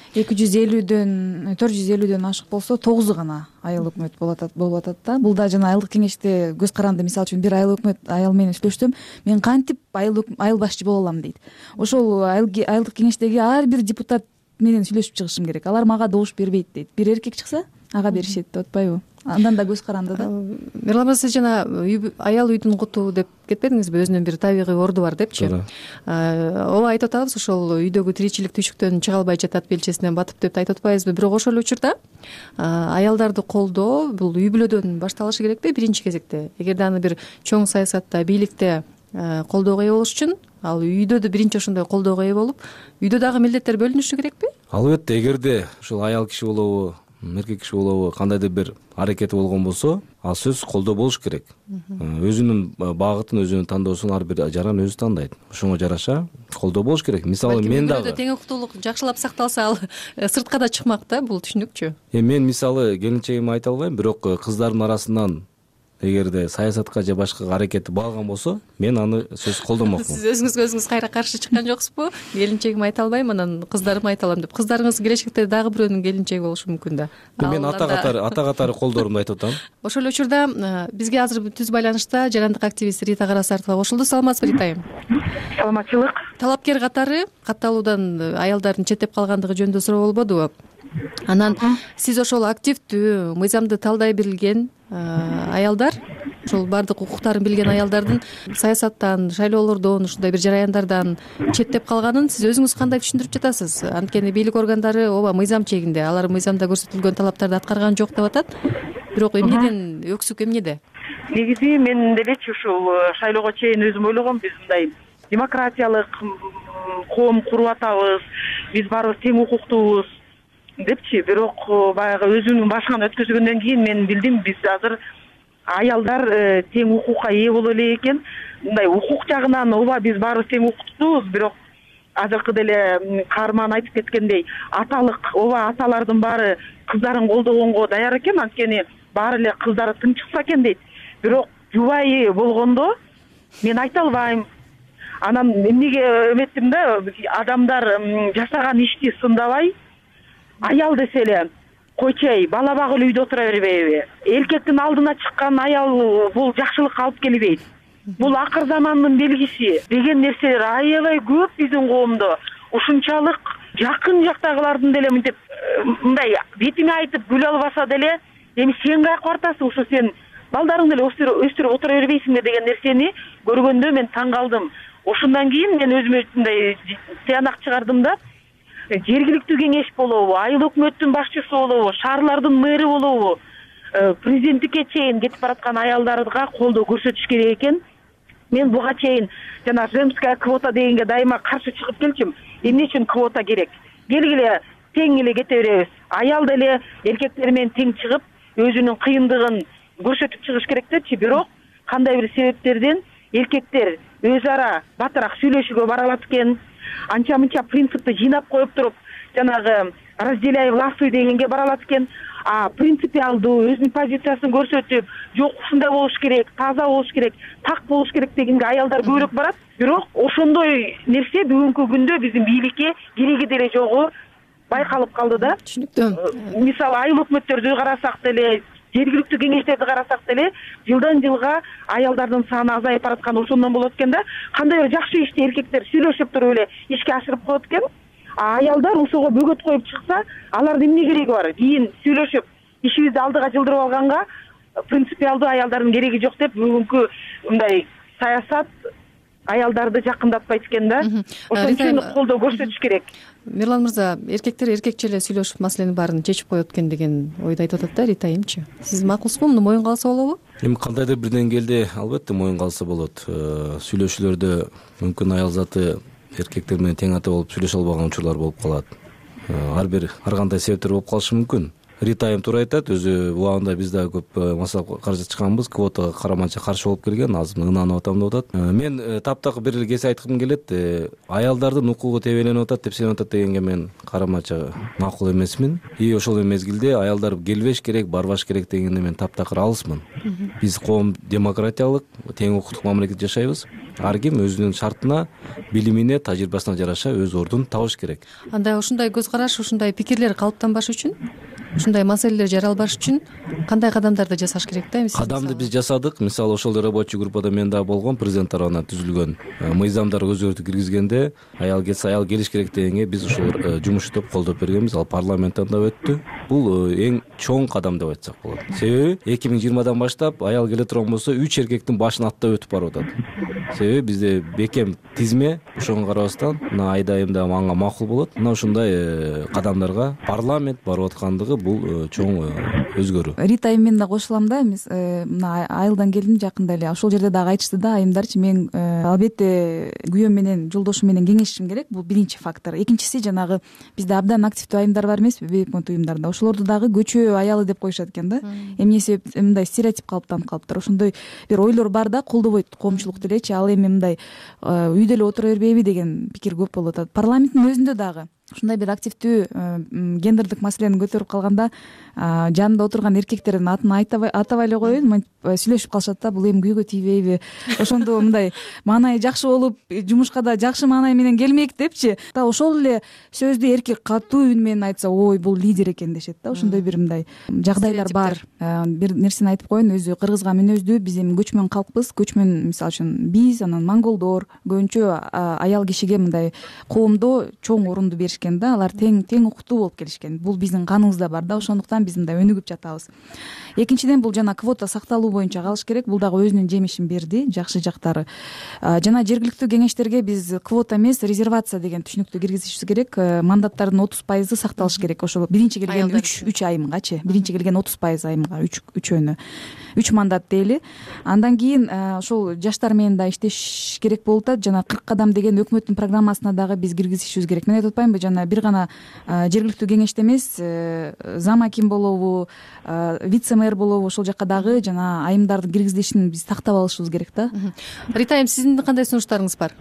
250дөн 450дөн ашык болсо 9 гана айыл өкмөт болуп атат да. Бул да жана айылдык кеңеште көз каранды, мисалы үчүн бир айыл өкмөт аял менен сүйлөштүм. Мен кантип айыл башчы боло алам дейт. Ошол айылдык кеңештеги ар бир депутат менен сүйлөшүп чыгышым керек. Алар мага добуш бербейт дейт. Бир эркек чыкса, ага беришет деп атпайбы? Андан да көз каранды да. Мирлан мырза, жана аял үйдүн куту деп кетпедиңизби? Өзүнүн бир табигый орду бар депчи. Ооба, айтып атабыз, ошол үйдөгү тиричилик түйшүктөн чыга албай жатат, белчесинен батып деп айтып атпайбызбы? Бирок ошол эле учурда аялдарды колдоо бул үй бүлөдөн башталышы керек да, биринчи кезекте. Эгерде аны бир чоң саясатта, бийликте колдоого ээ болуш үчүн, ал үйдө да биринчи ошондой колдоого ээ болуп, үйдө дагы милдеттер бөлүнүшү керекпи? Албетте, эгерде ушул аял киши болобу, эркек киши болобу, кандайдыр бир аракети болгон болсо, ал сөзсүз колдоо болуш керек. Өзүнүн багытын, өзүнүн тандоосун ар бир жаран өзү тандайт. Ошого жараша колдоо болуш керек. Мисалы мен дагы тең укуктуулук жакшылап сакталса, ал сыртка да чыкмак да, бул түшүнүкчү. Мен мисалы келинчегиме айта албайм, бирок кыздардын арасынан эгерде саясатка же башка аракети баалган болсо, мен аны сөз колдомокмун. Сиз өзүңүз кайра каршы чыккан жоксузбу? Келинчегиме айта албайм, анан кыздарыма айта алам деп. Кыздарыңыз келечекте дагы бирөөнүн келинчеги болушу мүмкүн да. Мен ата катары колдорумду айтып атам. Ошол эле учурда бизге азыр түз байланышта жарандык активист Рита Карасартова кошулду. Саламатсызбы, Рита айым? Саламатчылык. талапкер катары катталуудан аялдардын четтеп калгандыгы жөнүндө суроо болбодубу? Анан сиз ошол активдүү мыйзамды талдай билген аялдар, ошол баардык укуктарын билген аялдардын саясаттан, шайлоолордон, ушундай бир жараяндардан четтеп калганын сиз өзүңүз кандай түшүндүрүп жатасыз? Анткени бийлик органдары ооба мыйзам чегинде, алар мыйзамда көрсөтүлгөн талаптарды аткарган жок деп атат. Бирок эмнеден өксүк, эмнеде? Негизи мен делечи ушул шайлоого чейин өзүм ойлогом, биз мындай демократиялык коом куруп атабыз, биз баарыбыз тең укуктуубуз депчи. Бирок баягы өзүнүн башынан өткөзгөндөн кийин мен билдим, биз азыр аялдар тең укукка ээ боло элек экен. Мындай укук жагынан ооба биз баарыбыз тең укуктуубуз, бирок азыркы деле каарман айтып кеткендей, аталык ооба аталардын баары кыздарын колдогонго даяр экен, анткени баары эле кыздары тың чыкса экен дейт. Бирок жубайы болгондо мен айта албайм. Анан эмнеге эметтим да, адамдар жашаган ишти сындабай, аял десе эле койчой бала багып үйдө отура бербейби? Эркектин алдына чыккан аял бул жакшылыкка алып келбейт. Бул акыр замандын белгиси деген нерселер аябай көп биздин коомдо. Ушунчалык жакын жактагылардын деле мынтип мындай бетиңе айтып күлө албаса деле, эми сен каяка бартасың, ушу сен балдарың деле өстүрүп отура бербейсиңби деген нерсени көргөндө мен таң калдым. Ошондон кийин мен өзүмө мындай тыянак чыгардым да, жергиликтүү кеңеш болобу, айыл өкмөттүн башчысы болобу, шаарлардын мэри болобу, президенттикке чейин кетип бараткан аялдарга колдоо көрсөтүш керек экен. Мен буга чейин жана женская квота дегенге дайыма каршы чыгып келчүм. Эмне үчүн квота керек? Келгиле тең эле кете беребиз. Аял деле эркектер менен тең чыгып, өзүнүн кыйындыгын көрсөтүп чыгыш керек депчи. Бирок кандай бир себептерден эркектер өз ара батыраак сүйлөшүүгө бара алат экен. Анча-мынча принципти жыйнап коюп туруп, жанагы разделяй властвуй дегенге бара алат экен. Принципиалдуу өзүнүн позициясын көрсөтүп, жок ушундай болуш керек, таза болуш керек, так болуш керек дегенге аялдар көбүрөөк барат. Бирок ошондой нерсе бүгүнкү күндө биздин бийликке кереги деле жогу байкалып калды да. Түшүнүктүү. Мисалы айыл өкмөттөрдү карасак деле, жергиликтүү кеңештерди карасак деле, жылдан жылга аялдардын саны азайып бараткан ошондон болот экен да. Кандай бир жакшы ишти эркектер сүйлөшүп туруп эле ишке ашырып коет экен. Аялдар ушуга бөгөт коюп чыкса, алардын эмне кереги бар? Кийин сүйлөшүп, ишибизди алдыга жылдырып алганга принципиалдуу аялдардын кереги жок деп бүгүнкү мындай саясат аялдарды жакындатпайт экен да. Ошон үчүн колдоо көрсөтүш керек. Мирлан мырза, эркектер эркекче эле сүйлөшүп маселенин баарын чечип коет экен деген ойду айтып атат да Рита эмчи? Сиз макулсузбу? Муну моюнга алса болобу? Эми кандайдыр бир деңгээлде албетте моюнга алса болот. Сүйлөшүүлөрдө мүмкүн аял заты эркектер менен тең ата болуп сүйлөшө албаган учурлар болуп калат. Ар кандай себептер болуп калышы мүмкүн. Рита айым туура айтат, өзү убагында биз да көп масал каржытчыканбыз, квотага караманча каршы болуп келген, азыр ынанып атам деп атат. Мен таптакыр бир кесе айткым келет, аялдардын укугу тебеленип атат деп сенеп атат дегенге мен караманча макул эмесмин. И ошол мезгилде аялдар келбеш керек, барбаш керек дегенде мен таптакыр алысмын. Биз коом демократиялык, тең укуктук мамлекетте жашайбыз. Ар ким өзүнүн шартына, билимине, тажрыйбасына жараша өз ордун табыш керек. Анда ушундай көз караш, ушундай пикирлер калыптанбаш үчүн, ушундай маселелер жаралбаш үчүн кандай кадамдарды жасаш керек да? Кадамды биз жасадык. Мисалы ошол рабочий группада мен да болгом, президент тарабынан түзүлгөн мыйзамдар өзгөртүү киргизгенде аял кетсе аял келиш керек дегенге биз ошол жумуштоп колдоп бергенбиз. Ал парламенттен да өттү. Бул эң чоң кадам деп айтсак болот. Себеби 2020 баштап аял келе турган болсо 3 эркектин башын аттап өтүп барып атат. Себеби бизде бекем тизме, ошого карабастан мына айдайымда мага макул болот. Мына ушундай кадамдарга парламент барып аткандыгы бул чоң өзгөрүү. Рита айым, мен да кошулам да, мына айылдан келдим жакында эле. Ошол жерде дагы айтышты да айымдарчы, мен албетте күйөөм менен, жолдошум менен кеңешишим керек. Бул биринчи фактор. Экинчиси жанагы бизде абдан активдүү айымдар бар эмеспи, бейөкмөт уюмдарда. Ошолорду дагы көчө аялы деп коюшат экен да. Эмне себеп мындай стереотип калыптанып калыптыр. Ошондой бир ойлор бар да, колдобойт коомчулук делечи. Ал эми мындай үйдө эле отура бербейби деген пикир көп болуп атат. Парламенттин өзүндө дагы ушундай бир активдүү гендердик маселени көтөрүп калганда жанында отурган эркектердин атын атабай эле коеюн, сүйлөшүп калышат да, бул эми күйгө тийбейби, ошондо мындай маанайы жакшы болуп жумушка да жакшы маанай менен келмек депчи. Ошол эле сөздү эркек катуу үн менен айтса, ой бул лидер экен дешет да. Ошондой бир мындай жагдайлар бар. Бир нерсени айтып коеюн, өзү кыргызга мүнөздүү, биз эми көчмөн калкпыз, көчмөн мисалы үчүн биз, анан монголдор көбүнчө аял кишиге мындай коомдо чоң орунду беришкен да, алар тең укуктуу болуп келишкен. Бул биздин каныбызда бар да, ошондуктан биз мындай өнүгүп жатабыз. Экинчиден, бул жана квота сакталуу боюнча калыш керек, бул дагы өзүнүн жемишин берди, жакшы жактары. Жана жергиликтүү кеңештерге биз квота эмес, резервация деген түшүнүктү киргизишибиз керек. Мандаттардын 30% сакталыш керек. Ошол биринчи келген 3 айымгачы, биринчи келген 30% айымга 3 мандат дейли. Андан кийин ошол жаштар менен да иштеш керек болуп атат. Жана 40 кадам деген өкмөттүн программасына дагы биз киргизишибиз керек. Мен айтып атпаймынбы, жана бир гана жергиликтүү кеңеште эмес, зам аким болобу, вице-мэр болобу, ошол жака дагы жана айымдардын киргизилишин биз тактап алышыбыз керек да. Рита айым, сиздин кандай сунуштарыңыз бар?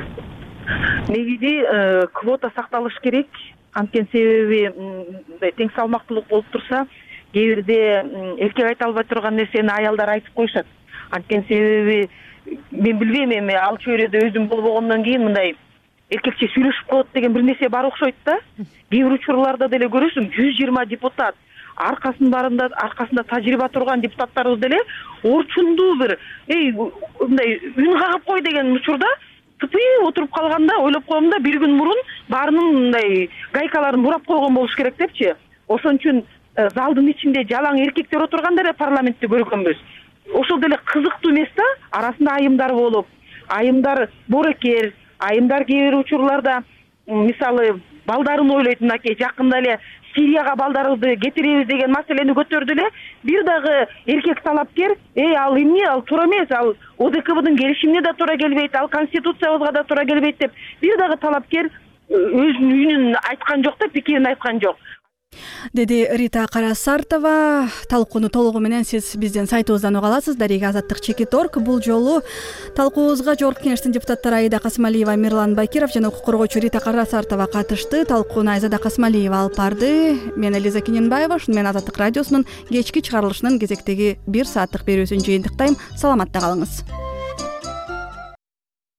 Негизи квота сакталыш керек. Анткени себеби тең салмактуулук болуп турса, кээ бирде эркек айта албай турган нерсени аялдар айтып коюшат. Анткени себеби мен билбейм, эми ал чөйрөдө өзүм болбогондон кийин мындай эркекче сүйлөшүп коет деген бир нерсе бар окшойт да. Кээ бир учурларда деле көрөсүң, 120 депутат, аркасында тажрыйба турган депутаттарыбыз деле орчундуу бир мындай үн кагып кой деген учурда тыпый отуруп калганда ойлоп коем да, бир күн мурун баарынын мындай гайкаларын бурап койгон болуш керек депчи. Ошон үчүн залдын ичинде жалаң эркектер отурганда эле парламентти көргөнбүз. Ошол деле кызыктуу эмес да, арасында айымдар болуп, айымдар боорекер, айымдар кээ бир учурларда мисалы балдарын ойлойт, мынакей жакында эле Сирияга балдарыбызды кетиребиз деген маселени көтөрдү эле. Бир дагы эркек талапкер, ал эмне, ал туура эмес, ал ОДКБдын келишимине да туура келбейт, ал конституциябызга да туура келбейт деп бир дагы талапкер өзүнүн үнүн айткан жок да, пикирин айткан жок, деди Рита Карасартова. Талкууну толугу менен сиз биздин сайтыбыздан уга аласыз. Дарига Азаттык.org. Бул жолу талкуубузга Жогорку Кеңештин депутаттары Аида Касымалиева, Мирлан Бакиров жана укук коргоочу Рита Карасартова катышты. Талкууну Айзада Касымалиева алып барды. Мен Элиза Кененбаева. Ушуну менен Азаттык радиосунун кечки чыгарылышынын кезектеги 1 сааттык берүүсүн жыйынтыктайм. Саламатта калыңыз.